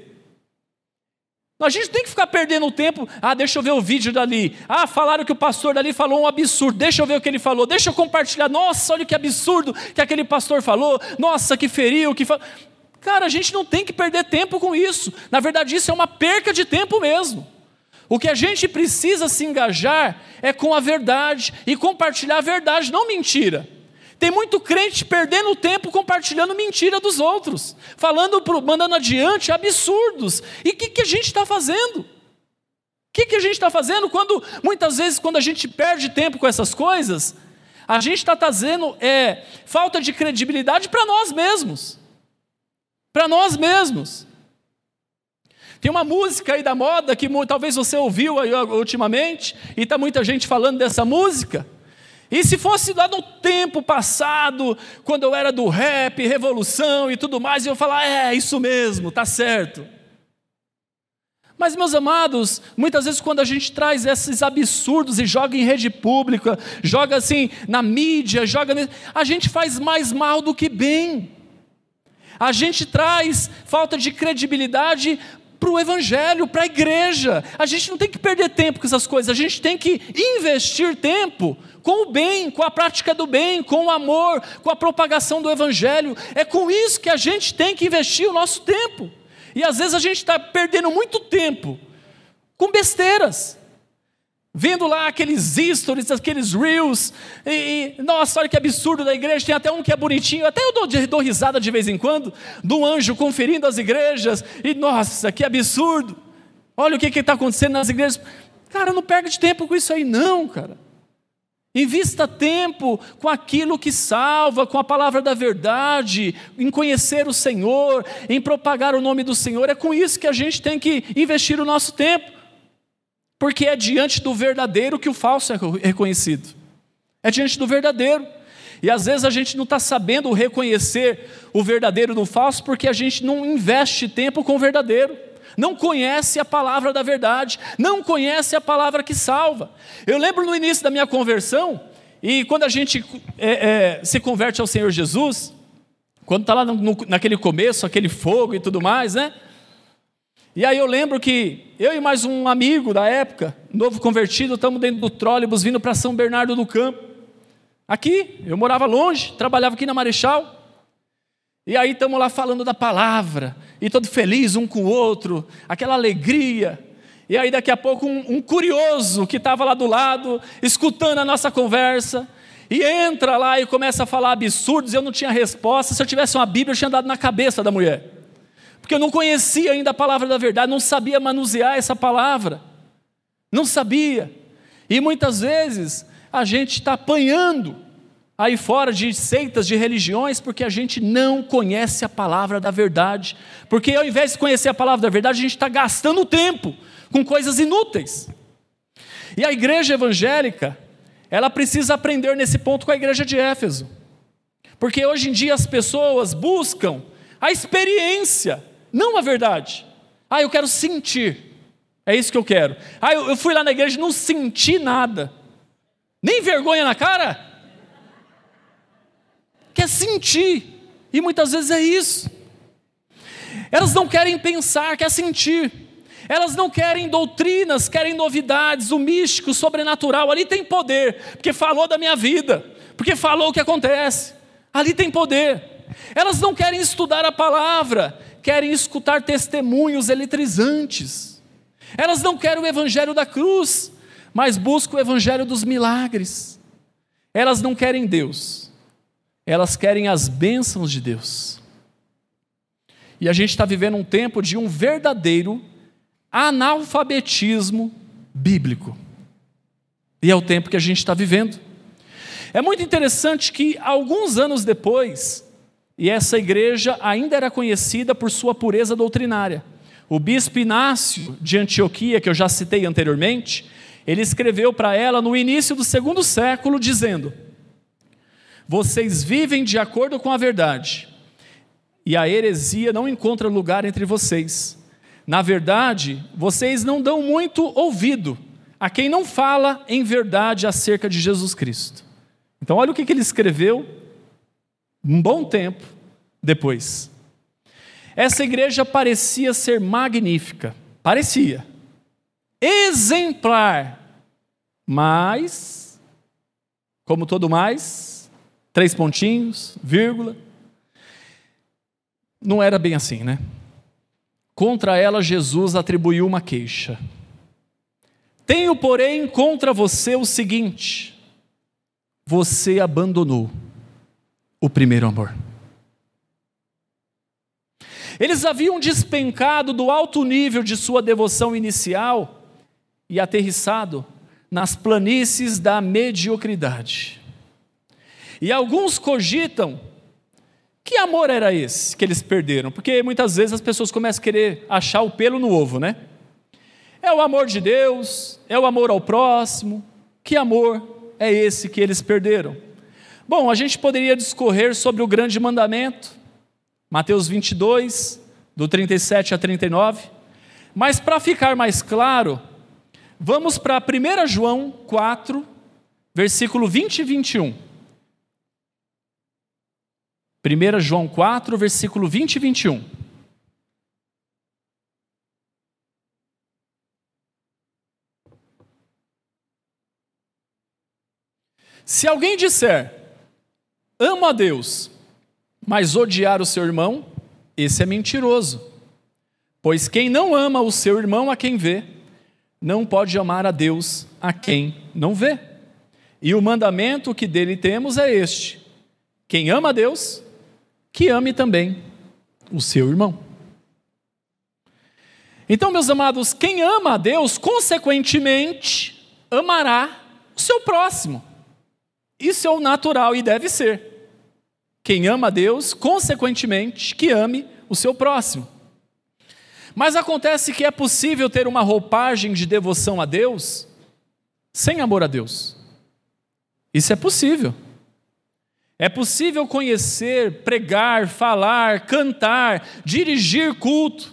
A gente tem que ficar perdendo o tempo, ah, deixa eu ver o vídeo dali, ah, falaram que o pastor dali falou um absurdo, deixa eu ver o que ele falou, deixa eu compartilhar, nossa, olha que absurdo que aquele pastor falou, nossa, que feriu, que fa... Cara, a gente não tem que perder tempo com isso, na verdade isso é uma perca de tempo mesmo. O que a gente precisa se engajar é com a verdade e compartilhar a verdade, não mentira. Tem muito crente perdendo tempo compartilhando mentira dos outros, falando, pro, mandando adiante absurdos. E o que, que a gente está fazendo? O que, que a gente está fazendo quando, muitas vezes, quando a gente perde tempo com essas coisas, a gente está trazendo é, falta de credibilidade para nós mesmos. Para nós mesmos. Tem uma música aí da moda que talvez você ouviu aí ultimamente, e está muita gente falando dessa música. E se fosse lá no tempo passado, quando eu era do rap, revolução e tudo mais, eu ia falar, é, isso mesmo, tá certo. Mas, meus amados, muitas vezes quando a gente traz esses absurdos e joga em rede pública, joga assim na mídia, joga, a gente faz mais mal do que bem. A gente traz falta de credibilidade para o Evangelho, para a igreja. A gente não tem que perder tempo com essas coisas, a gente tem que investir tempo com o bem, com a prática do bem, com o amor, com a propagação do Evangelho. É com isso que a gente tem que investir o nosso tempo. E às vezes a gente está perdendo muito tempo com besteiras, vendo lá aqueles stories, aqueles reels, e, e nossa, olha que absurdo da igreja, tem até um que é bonitinho, até eu dou, dou risada de vez em quando, do anjo conferindo as igrejas, e nossa, que absurdo, olha o que está acontecendo nas igrejas. Cara, não perde tempo com isso aí não, cara. Invista tempo com aquilo que salva, com a palavra da verdade, em conhecer o Senhor, em propagar o nome do Senhor. É com isso que a gente tem que investir o nosso tempo, porque é diante do verdadeiro que o falso é reconhecido. É diante do verdadeiro. E às vezes a gente não está sabendo reconhecer o verdadeiro do falso, porque a gente não investe tempo com o verdadeiro. Não conhece a palavra da verdade, não conhece a palavra que salva. Eu lembro no início da minha conversão, e quando a gente é, é, se converte ao Senhor Jesus, quando está lá no, no, naquele começo, aquele fogo e tudo mais, né? E aí eu lembro que eu e mais um amigo da época, novo convertido, estamos dentro do trólebus vindo para São Bernardo do Campo. Aqui, eu morava longe, trabalhava aqui na Marechal. E aí estamos lá falando da palavra, e todo feliz um com o outro, aquela alegria. E aí daqui a pouco um, um curioso que estava lá do lado, escutando a nossa conversa, e entra lá e começa a falar absurdos, eu não tinha resposta. Se eu tivesse uma Bíblia, eu tinha dado na cabeça da mulher. Porque eu não conhecia ainda a palavra da verdade, não sabia manusear essa palavra. Não sabia. E muitas vezes a gente está apanhando aí fora de seitas, de religiões, porque a gente não conhece a palavra da verdade. Porque ao invés de conhecer a palavra da verdade, a gente está gastando tempo com coisas inúteis. E a igreja evangélica, ela precisa aprender nesse ponto com a igreja de Éfeso. Porque hoje em dia as pessoas buscam a experiência, não a verdade. Ah, eu quero sentir. É isso que eu quero. Ah, eu, eu fui lá na igreja e não senti nada. Nem vergonha na cara. Quer sentir, e muitas vezes é isso. Elas não querem pensar, quer sentir. Elas não querem doutrinas, querem novidades, o místico, o sobrenatural. Ali tem poder, porque falou da minha vida, porque falou o que acontece. Ali tem poder. Elas não querem estudar a palavra, querem escutar testemunhos eletrizantes. Elas não querem o evangelho da cruz, mas buscam o evangelho dos milagres. Elas não querem Deus. Elas querem as bênçãos de Deus. E a gente está vivendo um tempo de um verdadeiro analfabetismo bíblico. E é o tempo que a gente está vivendo. É muito interessante que alguns anos depois, e essa igreja ainda era conhecida por sua pureza doutrinária, o bispo Inácio de Antioquia, que eu já citei anteriormente, ele escreveu para ela no início do segundo século, dizendo: vocês vivem de acordo com a verdade, e a heresia não encontra lugar entre vocês. Na verdade, vocês não dão muito ouvido a quem não fala em verdade acerca de Jesus Cristo. Então olha o que ele escreveu um bom tempo depois. Essa igreja parecia ser magnífica, parecia, exemplar, mas, como todo mais, três pontinhos, vírgula, não era bem assim, né? Contra ela, Jesus atribuiu uma queixa. Tenho, porém, contra você o seguinte: você abandonou o primeiro amor. Eles haviam despencado do alto nível de sua devoção inicial e aterrissado nas planícies da mediocridade. E alguns cogitam: que amor era esse que eles perderam? Porque muitas vezes as pessoas começam a querer achar o pelo no ovo, né? É o amor de Deus, é o amor ao próximo. Que amor é esse que eles perderam? Bom, a gente poderia discorrer sobre o grande mandamento, Mateus vinte e dois, do trinta e sete a trinta e nove, mas para ficar mais claro, vamos para primeira João quatro, versículo vinte e vinte e um. primeira João quatro, versículo vinte e vinte e um. Se alguém disser, amo a Deus, mas odiar o seu irmão, esse é mentiroso. Pois quem não ama o seu irmão a quem vê, não pode amar a Deus a quem não vê. E o mandamento que dele temos é este: quem ama a Deus, que ame também o seu irmão. Então, meus amados, quem ama a Deus, consequentemente, amará o seu próximo. Isso é o natural e deve ser. Quem ama a Deus, consequentemente, que ame o seu próximo. Mas acontece que é possível ter uma roupagem de devoção a Deus sem amor a Deus. Isso é possível. É possível conhecer, pregar, falar, cantar, dirigir culto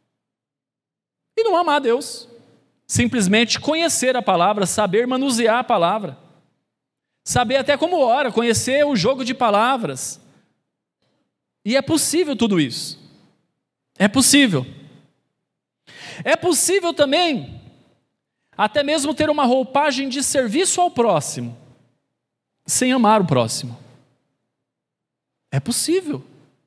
e não amar a Deus. Simplesmente conhecer a palavra, saber manusear a palavra. Saber até como ora, conhecer o jogo de palavras. E é possível tudo isso. É possível. É possível também, até mesmo ter uma roupagem de serviço ao próximo, sem amar o próximo. É possível.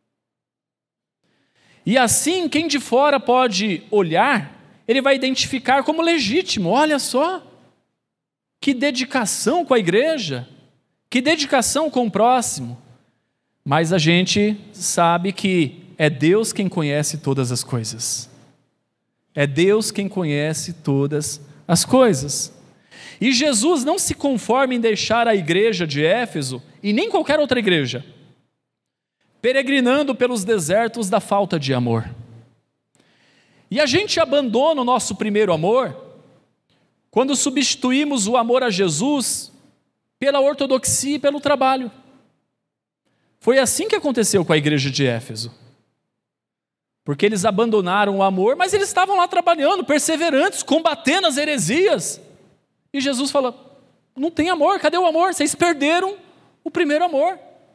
E assim, quem de fora pode olhar, ele vai identificar como legítimo. Olha só, que dedicação com a igreja, que dedicação com o próximo. Mas a gente sabe que é Deus quem conhece todas as coisas. É Deus quem conhece todas as coisas. E Jesus não se conforma em deixar a igreja de Éfeso, e nem qualquer outra igreja, peregrinando pelos desertos da falta de amor. E a gente abandona o nosso primeiro amor quando substituímos o amor a Jesus pela ortodoxia e pelo trabalho. Foi assim que aconteceu com a igreja de Éfeso. Porque eles abandonaram o amor, mas eles estavam lá trabalhando, perseverantes, combatendo as heresias. E Jesus fala: não tem amor, cadê o amor? Vocês perderam o primeiro amor.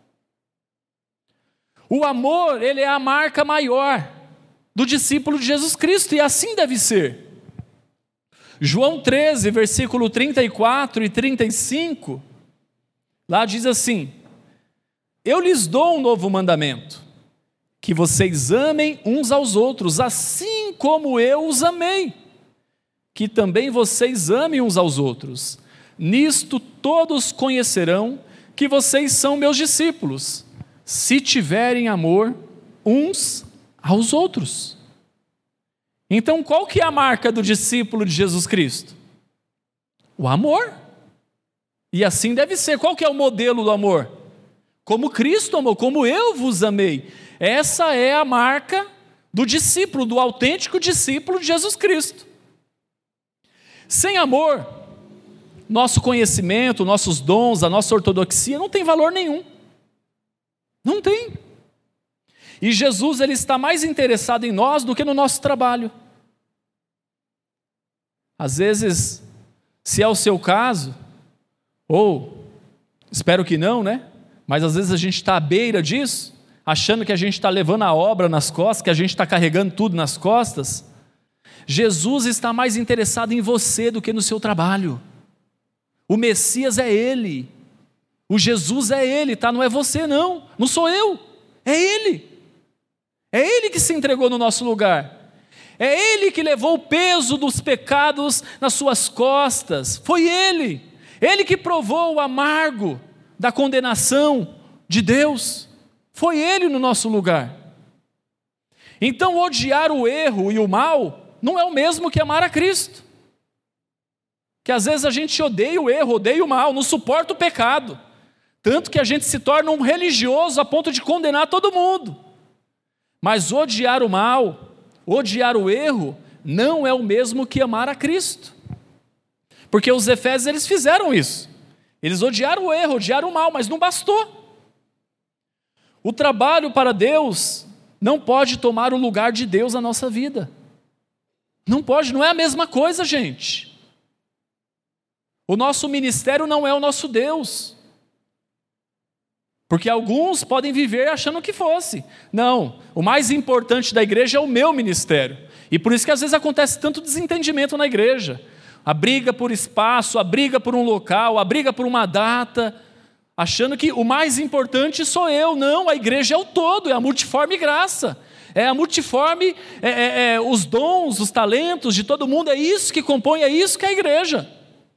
O amor, ele é a marca maior do discípulo de Jesus Cristo, e assim deve ser. João treze, versículo trinta e quatro e trinta e cinco, lá diz assim: eu lhes dou um novo mandamento, que vocês amem uns aos outros, assim como eu os amei, que também vocês amem uns aos outros. Nisto todos conhecerão que vocês são meus discípulos, se tiverem amor uns aos outros. Então, qual que é a marca do discípulo de Jesus Cristo? O amor. E assim deve ser. Qual que é o modelo do amor? Como Cristo amou, como eu vos amei. Essa é a marca do discípulo, do autêntico discípulo de Jesus Cristo. Sem amor, nosso conhecimento, nossos dons, a nossa ortodoxia não tem valor nenhum. Não tem. E Jesus, ele está mais interessado em nós do que no nosso trabalho. Às vezes, se é o seu caso, ou espero que não, né? Mas às vezes a gente está à beira disso, achando que a gente está levando a obra nas costas, que a gente está carregando tudo nas costas. Jesus está mais interessado em você do que no seu trabalho. O Messias é Ele. O Jesus é Ele, tá? Não é você não, não sou eu, é Ele. É Ele que se entregou no nosso lugar. É Ele que levou o peso dos pecados nas suas costas. Foi Ele. Ele que provou o amargo da condenação de Deus. Foi Ele no nosso lugar. Então, odiar o erro e o mal não é o mesmo que amar a Cristo. Que às vezes a gente odeia o erro, odeia o mal, não suporta o pecado. Tanto que a gente se torna um religioso a ponto de condenar todo mundo. Mas odiar o mal, odiar o erro, não é o mesmo que amar a Cristo. Porque os efésios, eles fizeram isso. Eles odiaram o erro, odiaram o mal, mas não bastou. O trabalho para Deus não pode tomar o lugar de Deus na nossa vida. Não pode, não é a mesma coisa, gente. O nosso ministério não é o nosso Deus. Porque alguns podem viver achando que fosse. Não, o mais importante da igreja é o meu ministério. E por isso que às vezes acontece tanto desentendimento na igreja. A briga por espaço, a briga por um local, a briga por uma data, achando que o mais importante sou eu. Não, a igreja é o todo, é a multiforme graça. É a multiforme, é, é, é, os dons, os talentos de todo mundo, é isso que compõe, é isso que é a igreja.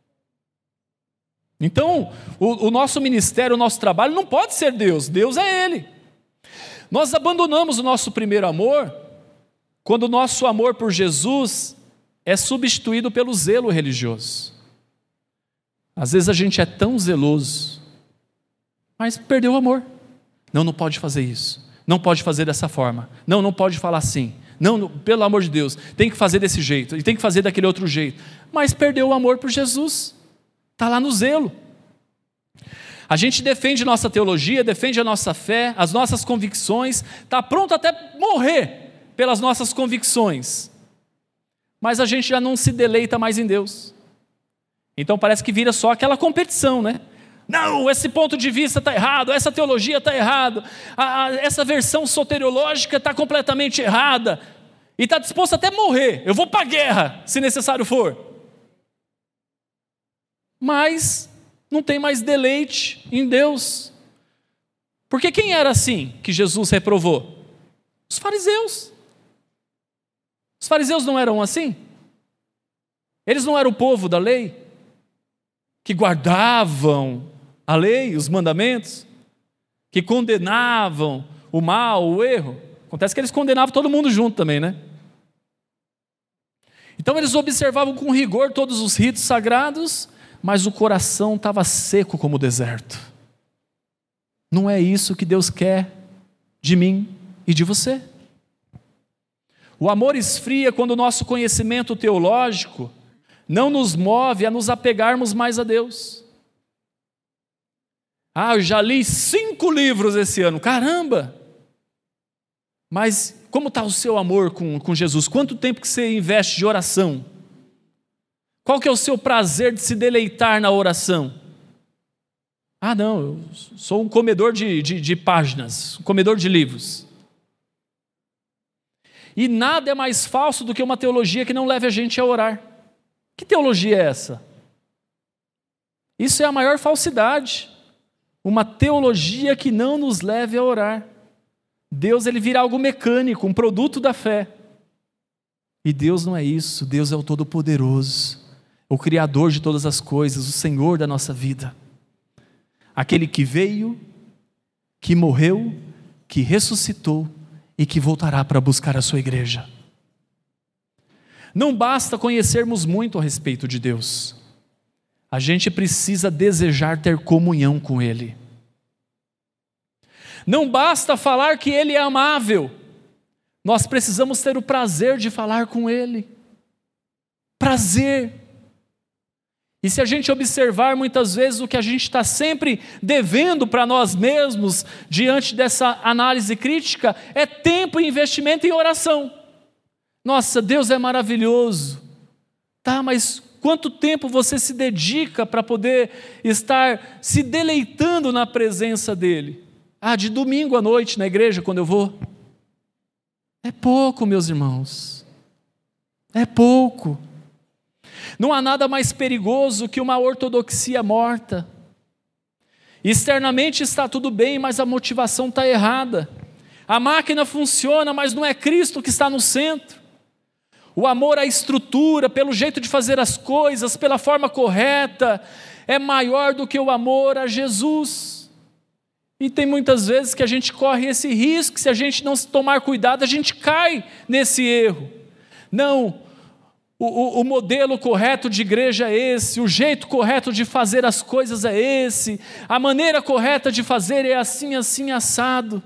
Então, o, o nosso ministério, o nosso trabalho não pode ser Deus, Deus é Ele. Nós abandonamos o nosso primeiro amor quando o nosso amor por Jesus é substituído pelo zelo religioso. Às vezes a gente é tão zeloso, mas perdeu o amor. Não, não pode fazer isso, não pode fazer dessa forma, não, não pode falar assim, não, não, pelo amor de Deus, tem que fazer desse jeito, e tem que fazer daquele outro jeito, mas perdeu o amor por Jesus. Está lá no zelo. A gente defende nossa teologia, defende a nossa fé, as nossas convicções, está pronto até morrer pelas nossas convicções, mas a gente já não se deleita mais em Deus. Então parece que vira só aquela competição, né? Não, esse ponto de vista está errado, essa teologia está errada, essa versão soteriológica está completamente errada, e está disposto até morrer, eu vou para a guerra, se necessário for. Mas não tem mais deleite em Deus. Porque quem era assim que Jesus reprovou? Os fariseus. Os fariseus não eram assim? Eles não eram o povo da lei? Que guardavam a lei, os mandamentos? Que condenavam o mal, o erro? Acontece que eles condenavam todo mundo junto também, né? Então eles observavam com rigor todos os ritos sagrados, mas o coração estava seco como o deserto. Não é isso que Deus quer de mim e de você. O amor esfria quando o nosso conhecimento teológico não nos move a nos apegarmos mais a Deus. Ah, eu já li cinco livros esse ano, caramba! Mas como está o seu amor com, com Jesus? Quanto tempo que você investe de oração? Qual que é o seu prazer de se deleitar na oração? Ah, não, eu sou um comedor de, de, de páginas, um comedor de livros. E nada é mais falso do que uma teologia que não leve a gente a orar. Que teologia é essa? Isso é a maior falsidade. Uma teologia que não nos leve a orar. Deus, ele vira algo mecânico, um produto da fé. E Deus não é isso, Deus é o Todo-Poderoso. O Criador de todas as coisas, o Senhor da nossa vida. Aquele que veio, que morreu, que ressuscitou e que voltará para buscar a sua igreja. Não basta conhecermos muito a respeito de Deus. A gente precisa desejar ter comunhão com Ele. Não basta falar que Ele é amável. Nós precisamos ter o prazer de falar com Ele. Prazer. E se a gente observar muitas vezes o que a gente está sempre devendo para nós mesmos, diante dessa análise crítica, é tempo e investimento em oração. Nossa, Deus é maravilhoso. Tá, mas quanto tempo você se dedica para poder estar se deleitando na presença dEle? Ah, de domingo à noite na igreja, quando eu vou. É pouco, meus irmãos. É pouco. Não há nada mais perigoso que uma ortodoxia morta. Externamente está tudo bem, mas a motivação está errada. A máquina funciona, mas não é Cristo que está no centro. O amor à estrutura, pelo jeito de fazer as coisas, pela forma correta, é maior do que o amor a Jesus. E tem muitas vezes que a gente corre esse risco, se a gente não tomar cuidado, a gente cai nesse erro. Não, o, o, o modelo correto de igreja é esse, o jeito correto de fazer as coisas é esse, a maneira correta de fazer é assim, assim, assado.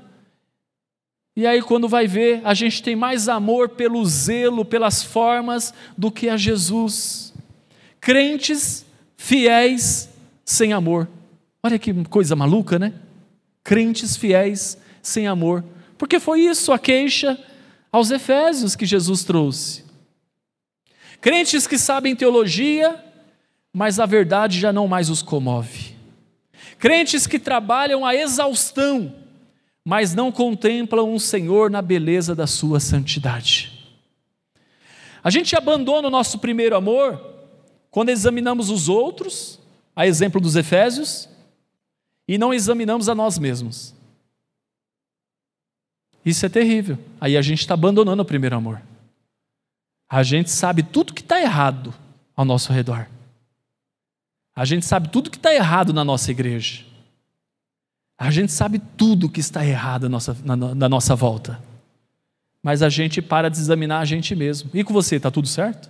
E aí quando vai ver, a gente tem mais amor pelo zelo, pelas formas, do que a Jesus. Crentes fiéis sem amor. Olha que coisa maluca, né? Crentes fiéis sem amor. Porque foi isso a queixa aos Efésios que Jesus trouxe. Crentes que sabem teologia, mas a verdade já não mais os comove. Crentes que trabalham a exaustão, mas não contemplam um Senhor na beleza da sua santidade. A gente abandona o nosso primeiro amor quando examinamos os outros, a exemplo dos Efésios, e não examinamos a nós mesmos. Isso é terrível. Aí a gente está abandonando o primeiro amor. A gente sabe tudo que está errado ao nosso redor. A gente sabe tudo que está errado na nossa igreja. A gente sabe tudo que está errado na nossa, na, na nossa volta. Mas a gente para de examinar a gente mesmo. E com você, está tudo certo?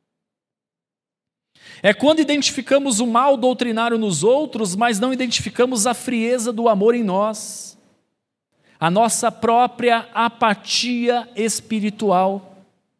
É quando identificamos o mal doutrinário nos outros, mas não identificamos a frieza do amor em nós. A nossa própria apatia espiritual.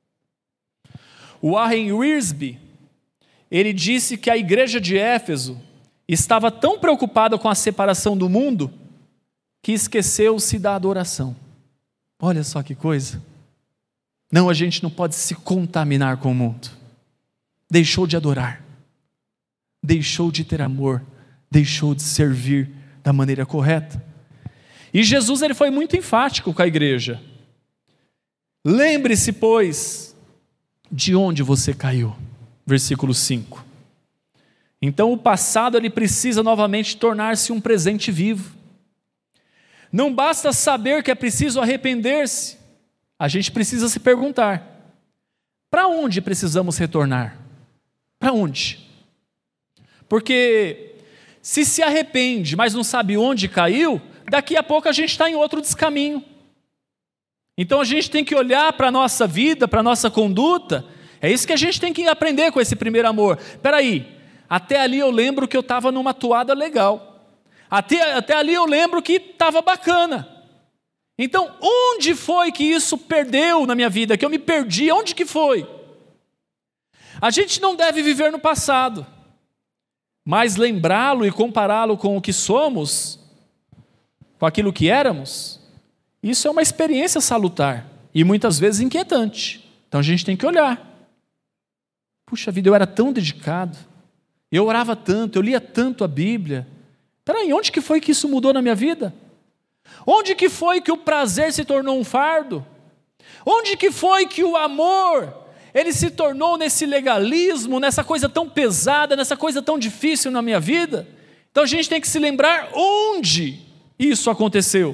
O Warren Wiersbe, ele disse que a igreja de Éfeso estava tão preocupada com a separação do mundo que esqueceu-se da adoração. Olha só que coisa. Não, a gente não pode se contaminar com o mundo. Deixou de adorar. Deixou de ter amor. Deixou de servir da maneira correta. E Jesus ele foi muito enfático com a igreja. Lembre-se, pois, de onde você caiu. Versículo cinco. Então o passado ele precisa novamente tornar-se um presente vivo. Não basta saber que é preciso arrepender-se. A gente precisa se perguntar: para onde precisamos retornar? Para onde? Porque se se arrepende, mas não sabe onde caiu, daqui a pouco a gente está em outro descaminho. Então a gente tem que olhar para a nossa vida, para a nossa conduta. É isso que a gente tem que aprender com esse primeiro amor. Espera aí, até ali eu lembro que eu estava numa toada legal. Até, até ali eu lembro que estava bacana. Então, onde foi que isso perdeu na minha vida? Que eu me perdi? Onde que foi? A gente não deve viver no passado, mas lembrá-lo e compará-lo com o que somos, com aquilo que éramos, isso é uma experiência salutar e muitas vezes inquietante. Então a gente tem que olhar. Puxa vida, eu era tão dedicado, eu orava tanto, eu lia tanto a Bíblia. Peraí, onde que foi que isso mudou na minha vida? Onde que foi que o prazer se tornou um fardo? Onde que foi que o amor, ele se tornou nesse legalismo, nessa coisa tão pesada, nessa coisa tão difícil na minha vida? Então a gente tem que se lembrar onde isso aconteceu.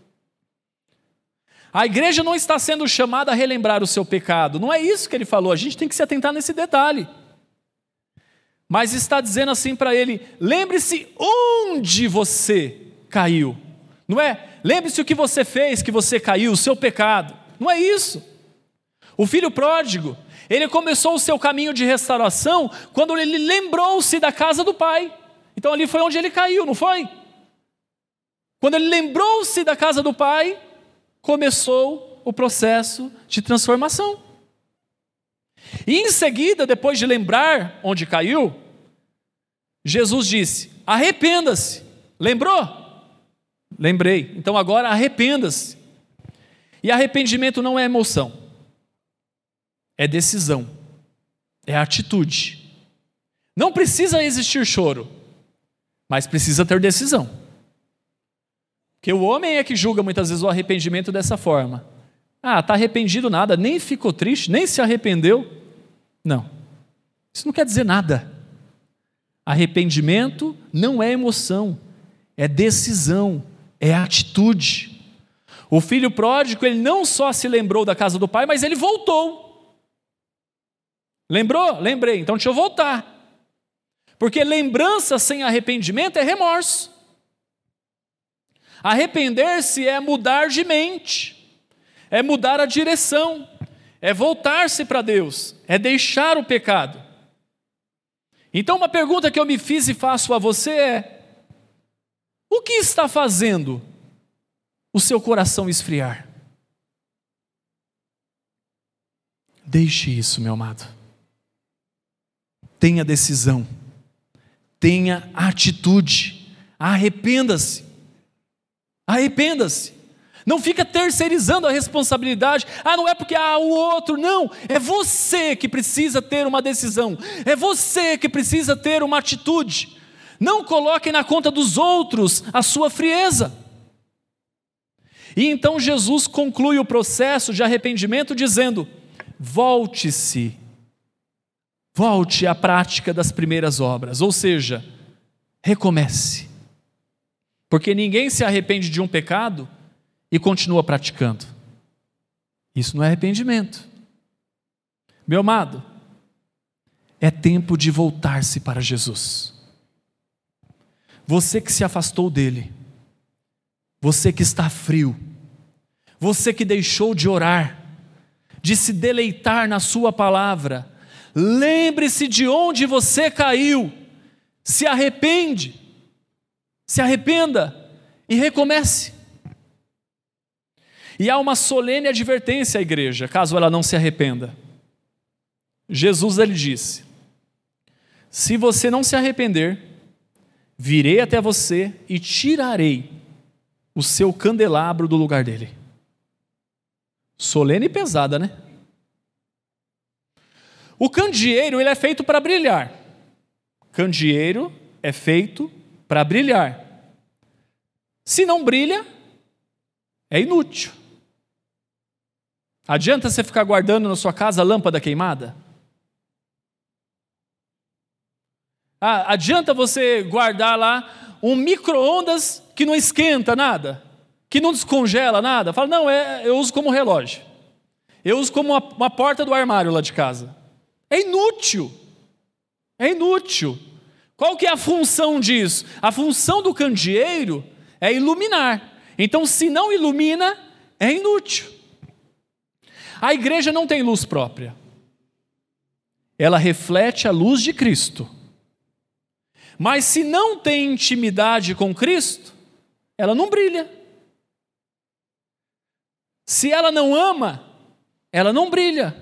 A igreja não está sendo chamada a relembrar o seu pecado, não é isso que ele falou, a gente tem que se atentar nesse detalhe. Mas está dizendo assim para ele: lembre-se onde você caiu. Não é lembre-se o que você fez, que você caiu, o seu pecado. Não é isso. O filho pródigo, ele começou o seu caminho de restauração quando ele lembrou-se da casa do pai. Então ali foi onde ele caiu, não foi? Quando ele lembrou-se da casa do pai, começou o processo de transformação. E em seguida, depois de lembrar onde caiu, Jesus disse: arrependa-se. Lembrou? Lembrei. Então agora arrependa-se. E arrependimento não é emoção, é decisão, é atitude. Não precisa existir choro, mas precisa ter decisão. Porque o homem é que julga muitas vezes o arrependimento dessa forma. Ah, está arrependido nada, nem ficou triste, nem se arrependeu. Não, isso não quer dizer nada. Arrependimento não é emoção, é decisão, é atitude. O filho pródigo, ele não só se lembrou da casa do pai, mas ele voltou. Lembrou? Lembrei, então deixa eu voltar. Porque lembrança sem arrependimento é remorso. Arrepender-se é mudar de mente, é mudar a direção, é voltar-se para Deus, é deixar o pecado. Então uma pergunta que eu me fiz e faço a você é: o que está fazendo o seu coração esfriar? Deixe isso, meu amado. Tenha decisão, tenha atitude, arrependa-se, arrependa-se. Não fica terceirizando a responsabilidade. Ah, não é porque há o outro. Não, é você que precisa ter uma decisão. É você que precisa ter uma atitude. Não coloque na conta dos outros a sua frieza. E então Jesus conclui o processo de arrependimento dizendo: volte-se. Volte à prática das primeiras obras. Ou seja, recomece. Porque ninguém se arrepende de um pecado e continua praticando. Isso não é arrependimento. Meu amado, é tempo de voltar-se para Jesus. Você que se afastou dele, você que está frio, você que deixou de orar, de se deleitar na sua palavra, lembre-se de onde você caiu, se arrepende, se arrependa e recomece. E há uma solene advertência à igreja, caso ela não se arrependa. Jesus ele disse: se você não se arrepender, virei até você e tirarei o seu candelabro do lugar dele. Solene e pesada, né? O candeeiro ele é feito para brilhar. Candeeiro é feito para brilhar. Se não brilha, é inútil. Adianta você ficar guardando na sua casa a lâmpada queimada? Ah, adianta você guardar lá um micro-ondas que não esquenta nada, que não descongela nada? Fala, não, é, eu uso como relógio. Eu uso como uma, uma porta do armário lá de casa. É inútil. É inútil. Qual que é a função disso? A função do candeeiro é iluminar. Então, se não ilumina, é inútil. A igreja não tem luz própria. Ela reflete a luz de Cristo. Mas se não tem intimidade com Cristo, ela não brilha. Se ela não ama, ela não brilha.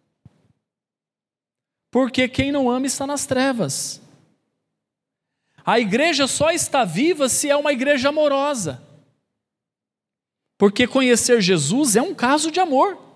Porque quem não ama está nas trevas. A igreja só está viva se é uma igreja amorosa. Porque conhecer Jesus é um caso de amor.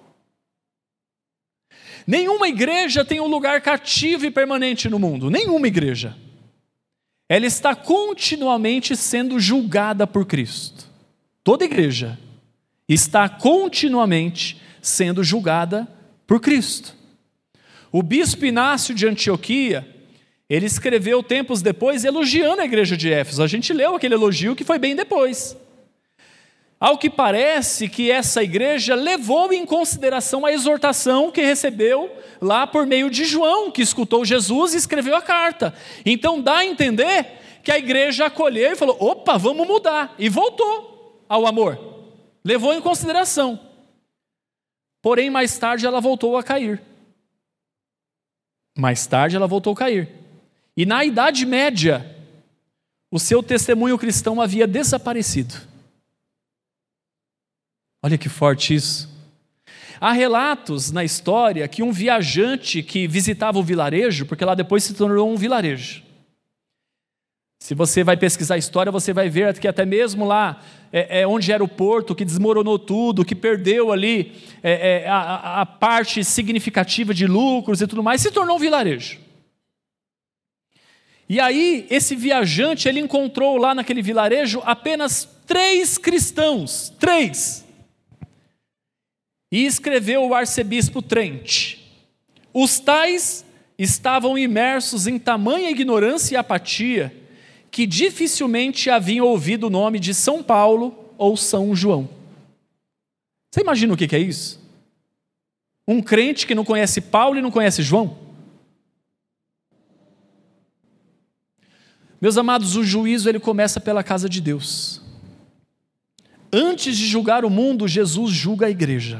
Nenhuma igreja tem um lugar cativo e permanente no mundo. Nenhuma igreja. Ela está continuamente sendo julgada por Cristo. Toda igreja está continuamente sendo julgada por Cristo. O bispo Inácio de Antioquia, ele escreveu tempos depois elogiando a igreja de Éfeso. A gente leu aquele elogio que foi bem depois. Ao que parece que essa igreja levou em consideração a exortação que recebeu lá por meio de João, que escutou Jesus e escreveu a carta. Então dá a entender que a igreja acolheu e falou, opa, vamos mudar. E voltou. ao amor, levou em consideração. Porém, mais tarde ela voltou a cair. Mais tarde ela voltou a cair. E na Idade Média, o seu testemunho cristão havia desaparecido. Olha que forte isso. Há relatos na história que um viajante que visitava o vilarejo, porque lá depois se tornou um vilarejo. Se você vai pesquisar a história, você vai ver que até mesmo lá, é, é, onde era o porto, que desmoronou tudo, que perdeu ali é, é, a, a parte significativa de lucros e tudo mais, se tornou um vilarejo. E aí, esse viajante, ele encontrou lá naquele vilarejo apenas três cristãos, três. E escreveu o arcebispo Trent: os tais estavam imersos em tamanha ignorância e apatia que dificilmente haviam ouvido o nome de São Paulo ou São João. Você imagina o que é isso? Um crente que não conhece Paulo e não conhece João? Meus amados, o juízo ele começa pela casa de Deus. Antes de julgar o mundo, Jesus julga a igreja.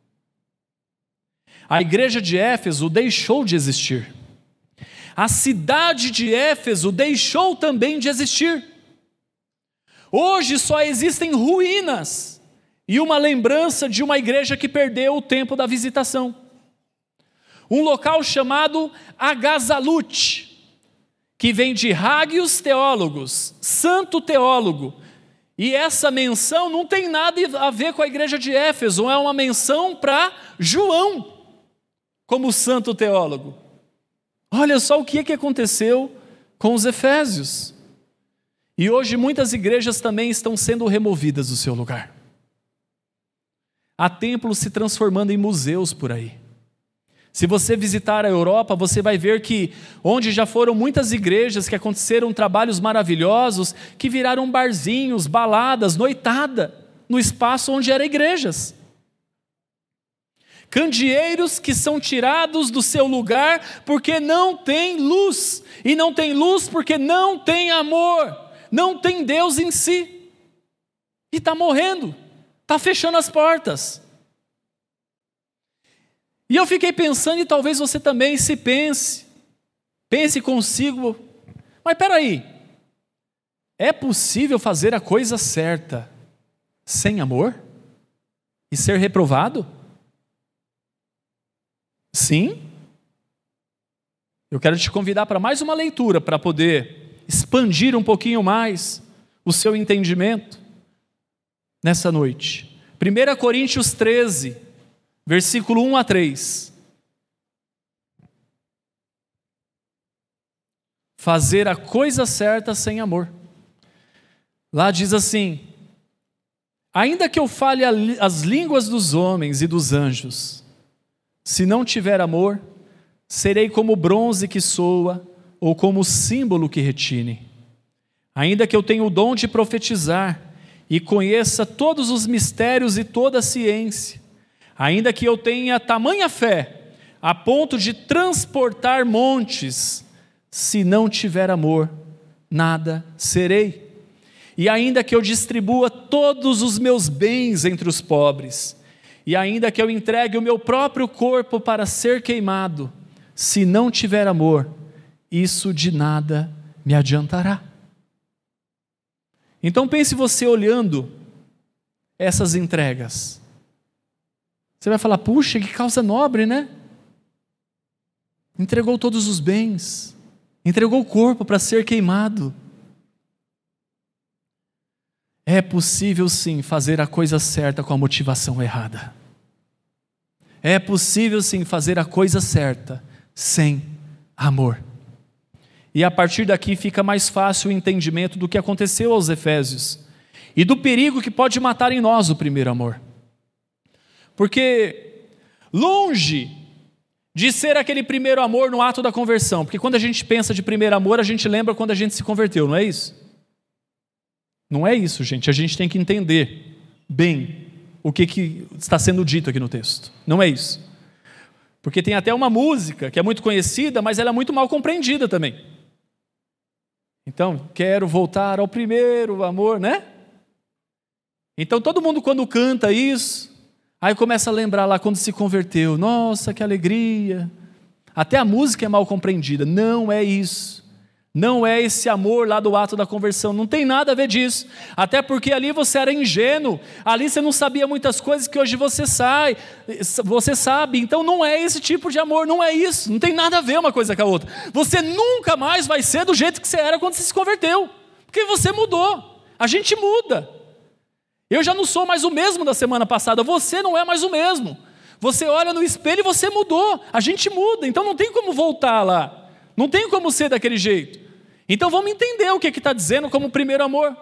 A igreja de Éfeso deixou de existir. A cidade de Éfeso deixou também de existir. Hoje só existem ruínas e uma lembrança de uma igreja que perdeu o tempo da visitação. Um local chamado Agasalute, que vem de Hagios Teólogos, santo teólogo. E essa menção não tem nada a ver com a igreja de Éfeso, é uma menção para João, como santo teólogo. Olha só o que, que aconteceu com os efésios. E hoje muitas igrejas também estão sendo removidas do seu lugar. Há templos se transformando em museus por aí. Se você visitar a Europa, você vai ver que onde já foram muitas igrejas que aconteceram trabalhos maravilhosos, que viraram barzinhos, baladas, noitada, no espaço onde eram igrejas. Candeeiros que são tirados do seu lugar porque não tem luz. E não tem luz porque não tem amor. Não tem Deus em si. E está morrendo. Está fechando as portas. E eu fiquei pensando, e talvez você também se pense. Pense consigo. Mas espera aí. É possível fazer a coisa certa sem amor? E ser reprovado? Sim. Eu quero te convidar para mais uma leitura, para poder expandir um pouquinho mais o seu entendimento nessa noite. primeira Coríntios treze, versículo um a três. Fazer a coisa certa sem amor. Lá diz assim: ainda que eu fale as línguas dos homens e dos anjos, se não tiver amor, serei como bronze que soa, ou como símbolo que retine. Ainda que eu tenha o dom de profetizar, e conheça todos os mistérios e toda a ciência, ainda que eu tenha tamanha fé, a ponto de transportar montes, se não tiver amor, nada serei. E ainda que eu distribua todos os meus bens entre os pobres, e ainda que eu entregue o meu próprio corpo para ser queimado, se não tiver amor, isso de nada me adiantará. Então pense você olhando essas entregas. Você vai falar, puxa, que causa nobre, né? Entregou todos os bens, entregou o corpo para ser queimado. É possível sim fazer a coisa certa com a motivação errada. É possível sim fazer a coisa certa sem amor. E a partir daqui fica mais fácil o entendimento do que aconteceu aos Efésios e do perigo que pode matar em nós o primeiro amor. Porque longe de ser aquele primeiro amor no ato da conversão, porque quando a gente pensa de primeiro amor, a gente lembra quando a gente se converteu, não é isso? Não é isso, gente. A gente tem que entender bem o que, que está sendo dito aqui no texto. Não é isso. Porque tem até uma música que é muito conhecida, mas ela é muito mal compreendida também. Então, quero voltar ao primeiro amor, né? Então todo mundo quando canta isso, aí começa a lembrar lá quando se converteu. Nossa, que alegria. Até a música é mal compreendida. Não é isso. Não é esse amor lá do ato da conversão, não tem nada a ver disso, até porque ali você era ingênuo, ali você não sabia muitas coisas que hoje você sai, você sabe, então não é esse tipo de amor, não é isso, não tem nada a ver uma coisa com a outra. Você nunca mais vai ser do jeito que você era quando você se converteu, porque você mudou, a gente muda. Eu já não sou mais o mesmo da semana passada, você não é mais o mesmo, você olha no espelho e você mudou, a gente muda, então não tem como voltar lá, não tem como ser daquele jeito. Então vamos entender o que está dizendo como primeiro amor.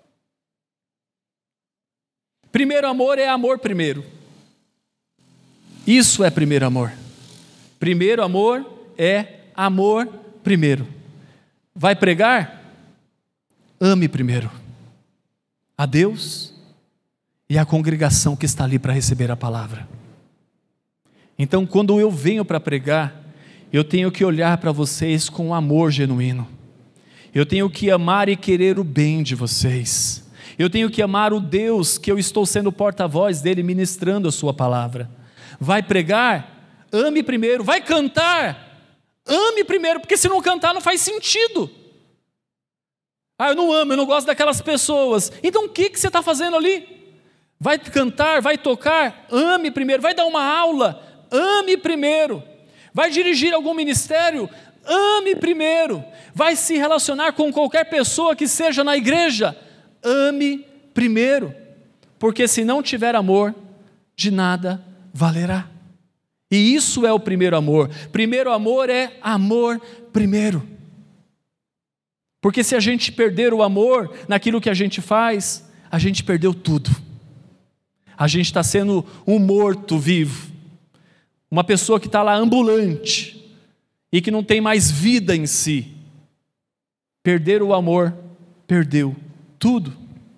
Primeiro amor é amor primeiro. Isso é primeiro amor. Primeiro amor é amor primeiro. Vai pregar? Ame primeiro a Deus e a congregação que está ali para receber a palavra. Então quando eu venho para pregar, eu tenho que olhar para vocês com amor genuíno. Eu tenho que amar e querer o bem de vocês. Eu tenho que amar o Deus que eu estou sendo porta-voz dele, ministrando a sua palavra. Vai pregar? Ame primeiro. Vai cantar? Ame primeiro, porque se não cantar não faz sentido. Ah, eu não amo, eu não gosto daquelas pessoas. Então o que, que você está fazendo ali? Vai cantar, vai tocar? Ame primeiro. Vai dar uma aula? Ame primeiro. Vai dirigir algum ministério? Ame primeiro. Vai se relacionar com qualquer pessoa que seja na igreja? Ame primeiro. Porque se não tiver amor, de nada valerá. E isso é o primeiro amor. Primeiro amor é amor primeiro. Porque se a gente perder o amor naquilo que a gente faz, a gente perdeu tudo. A gente está sendo um morto vivo. Uma pessoa que está lá ambulante e que não tem mais vida em si. Perder o amor, perdeu tudo.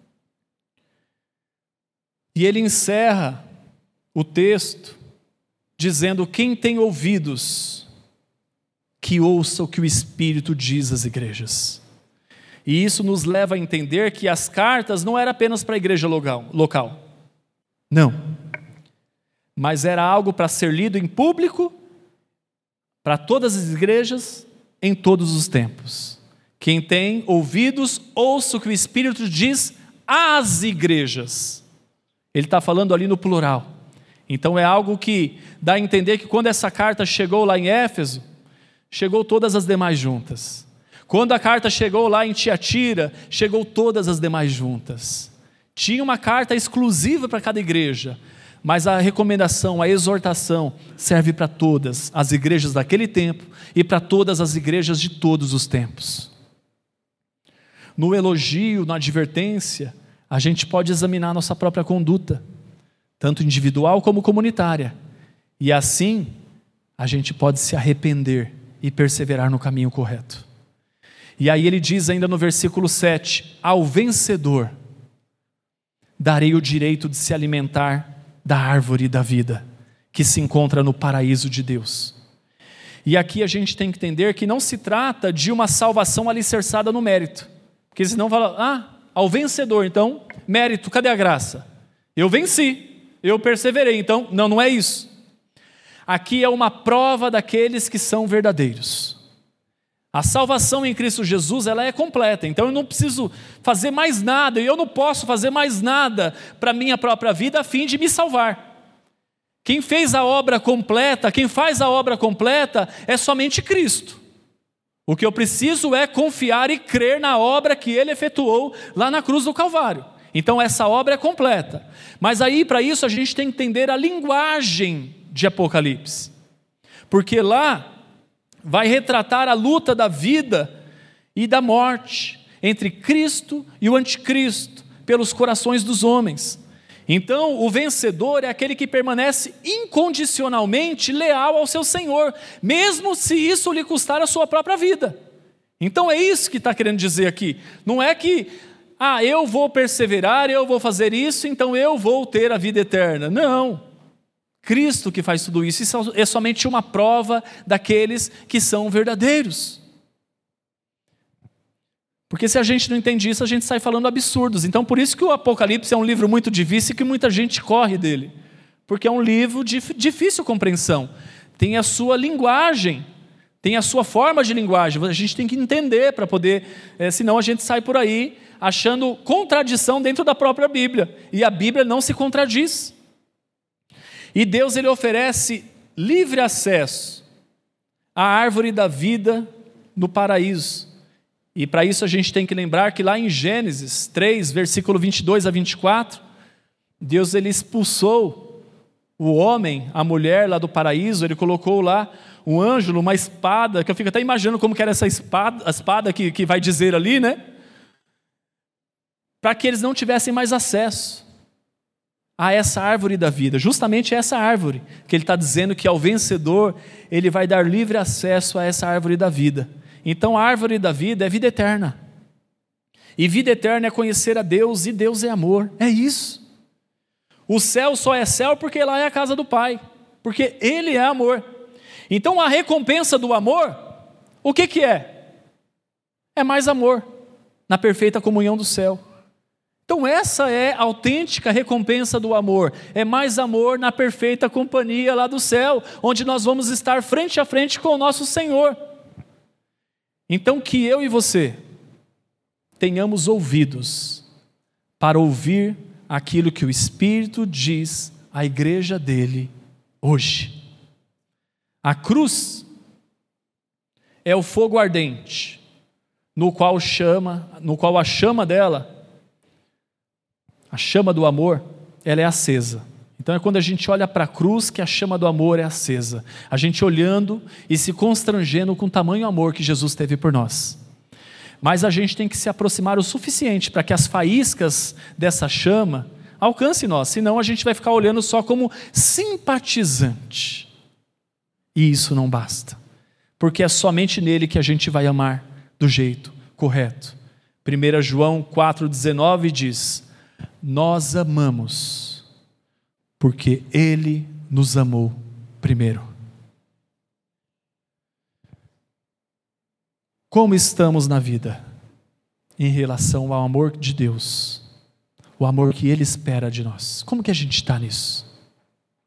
E ele encerra o texto dizendo: quem tem ouvidos, que ouça o que o Espírito diz às igrejas. E isso nos leva a entender que as cartas não eram apenas para a igreja local. Não. Mas era algo para ser lido em público, para todas as igrejas, em todos os tempos. Quem tem ouvidos, ouça o que o Espírito diz às igrejas. Ele está falando ali no plural. Então é algo que dá a entender que quando essa carta chegou lá em Éfeso, chegou todas as demais juntas. Quando a carta chegou lá em Tiatira, chegou todas as demais juntas. Tinha uma carta exclusiva para cada igreja, mas a recomendação, a exortação serve para todas as igrejas daquele tempo e para todas as igrejas de todos os tempos. No elogio, na advertência, a gente pode examinar nossa própria conduta, tanto individual como comunitária, e assim a gente pode se arrepender e perseverar no caminho correto. E aí ele diz ainda no versículo sete: ao vencedor darei o direito de se alimentar da árvore da vida, que se encontra no paraíso de Deus. E aqui a gente tem que entender que não se trata de uma salvação alicerçada no mérito, porque senão fala, ah, ao vencedor, então, mérito, cadê a graça? Eu venci, eu perseverei, então, não, não é isso. Aqui é uma prova daqueles que são verdadeiros. A salvação em Cristo Jesus, ela é completa, então eu não preciso fazer mais nada, e eu não posso fazer mais nada para a minha própria vida a fim de me salvar. Quem fez a obra completa, quem faz a obra completa é somente Cristo. O que eu preciso é confiar e crer na obra que Ele efetuou lá na cruz do Calvário. Então essa obra é completa. Mas aí para isso a gente tem que entender a linguagem de Apocalipse. Porque lá vai retratar a luta da vida e da morte entre Cristo e o anticristo pelos corações dos homens. Então o vencedor é aquele que permanece incondicionalmente leal ao seu Senhor, mesmo se isso lhe custar a sua própria vida. Então é isso que está querendo dizer aqui. Não é que, ah, eu vou perseverar, eu vou fazer isso, então eu vou ter a vida eterna. Não. Cristo que faz tudo isso, isso é somente uma prova daqueles que são verdadeiros. Porque se a gente não entende isso, a gente sai falando absurdos. Então, por isso que o Apocalipse é um livro muito difícil e que muita gente corre dele. Porque é um livro de difícil compreensão. Tem a sua linguagem, tem a sua forma de linguagem. A gente tem que entender para poder... É, senão a gente sai por aí achando contradição dentro da própria Bíblia. E a Bíblia não se contradiz. E Deus, ele oferece livre acesso à árvore da vida no paraíso. E para isso a gente tem que lembrar que lá em Gênesis três, versículo vinte e dois a vinte e quatro, Deus, ele expulsou o homem, a mulher lá do paraíso, ele colocou lá um anjo, uma espada, que eu fico até imaginando como que era essa espada, a espada que, que vai dizer ali, né? Para que eles não tivessem mais acesso a essa árvore da vida, justamente essa árvore, que ele está dizendo que ao vencedor, ele vai dar livre acesso a essa árvore da vida. Então a árvore da vida é vida eterna, e vida eterna é conhecer a Deus, e Deus é amor, é isso. O céu só é céu porque lá é a casa do Pai, porque Ele é amor. Então a recompensa do amor, o que que é? É mais amor, na perfeita comunhão do céu. Então essa é a autêntica recompensa do amor, é mais amor na perfeita companhia lá do céu, onde nós vamos estar frente a frente com o nosso Senhor. Então que eu e você tenhamos ouvidos para ouvir aquilo que o Espírito diz à igreja dele hoje. A cruz é o fogo ardente, no qual chama, no qual a chama dela, a chama do amor, ela é acesa. Então é quando a gente olha para a cruz que a chama do amor é acesa. A gente olhando e se constrangendo com o tamanho amor que Jesus teve por nós. Mas a gente tem que se aproximar o suficiente para que as faíscas dessa chama alcancem nós. Senão a gente vai ficar olhando só como simpatizante. E isso não basta. Porque é somente nele que a gente vai amar do jeito correto. primeiro João quatro, dezenove diz: nós amamos porque Ele nos amou primeiro. Como estamos na vida em relação ao amor de Deus, o amor que Ele espera de nós? Como que a gente está nisso?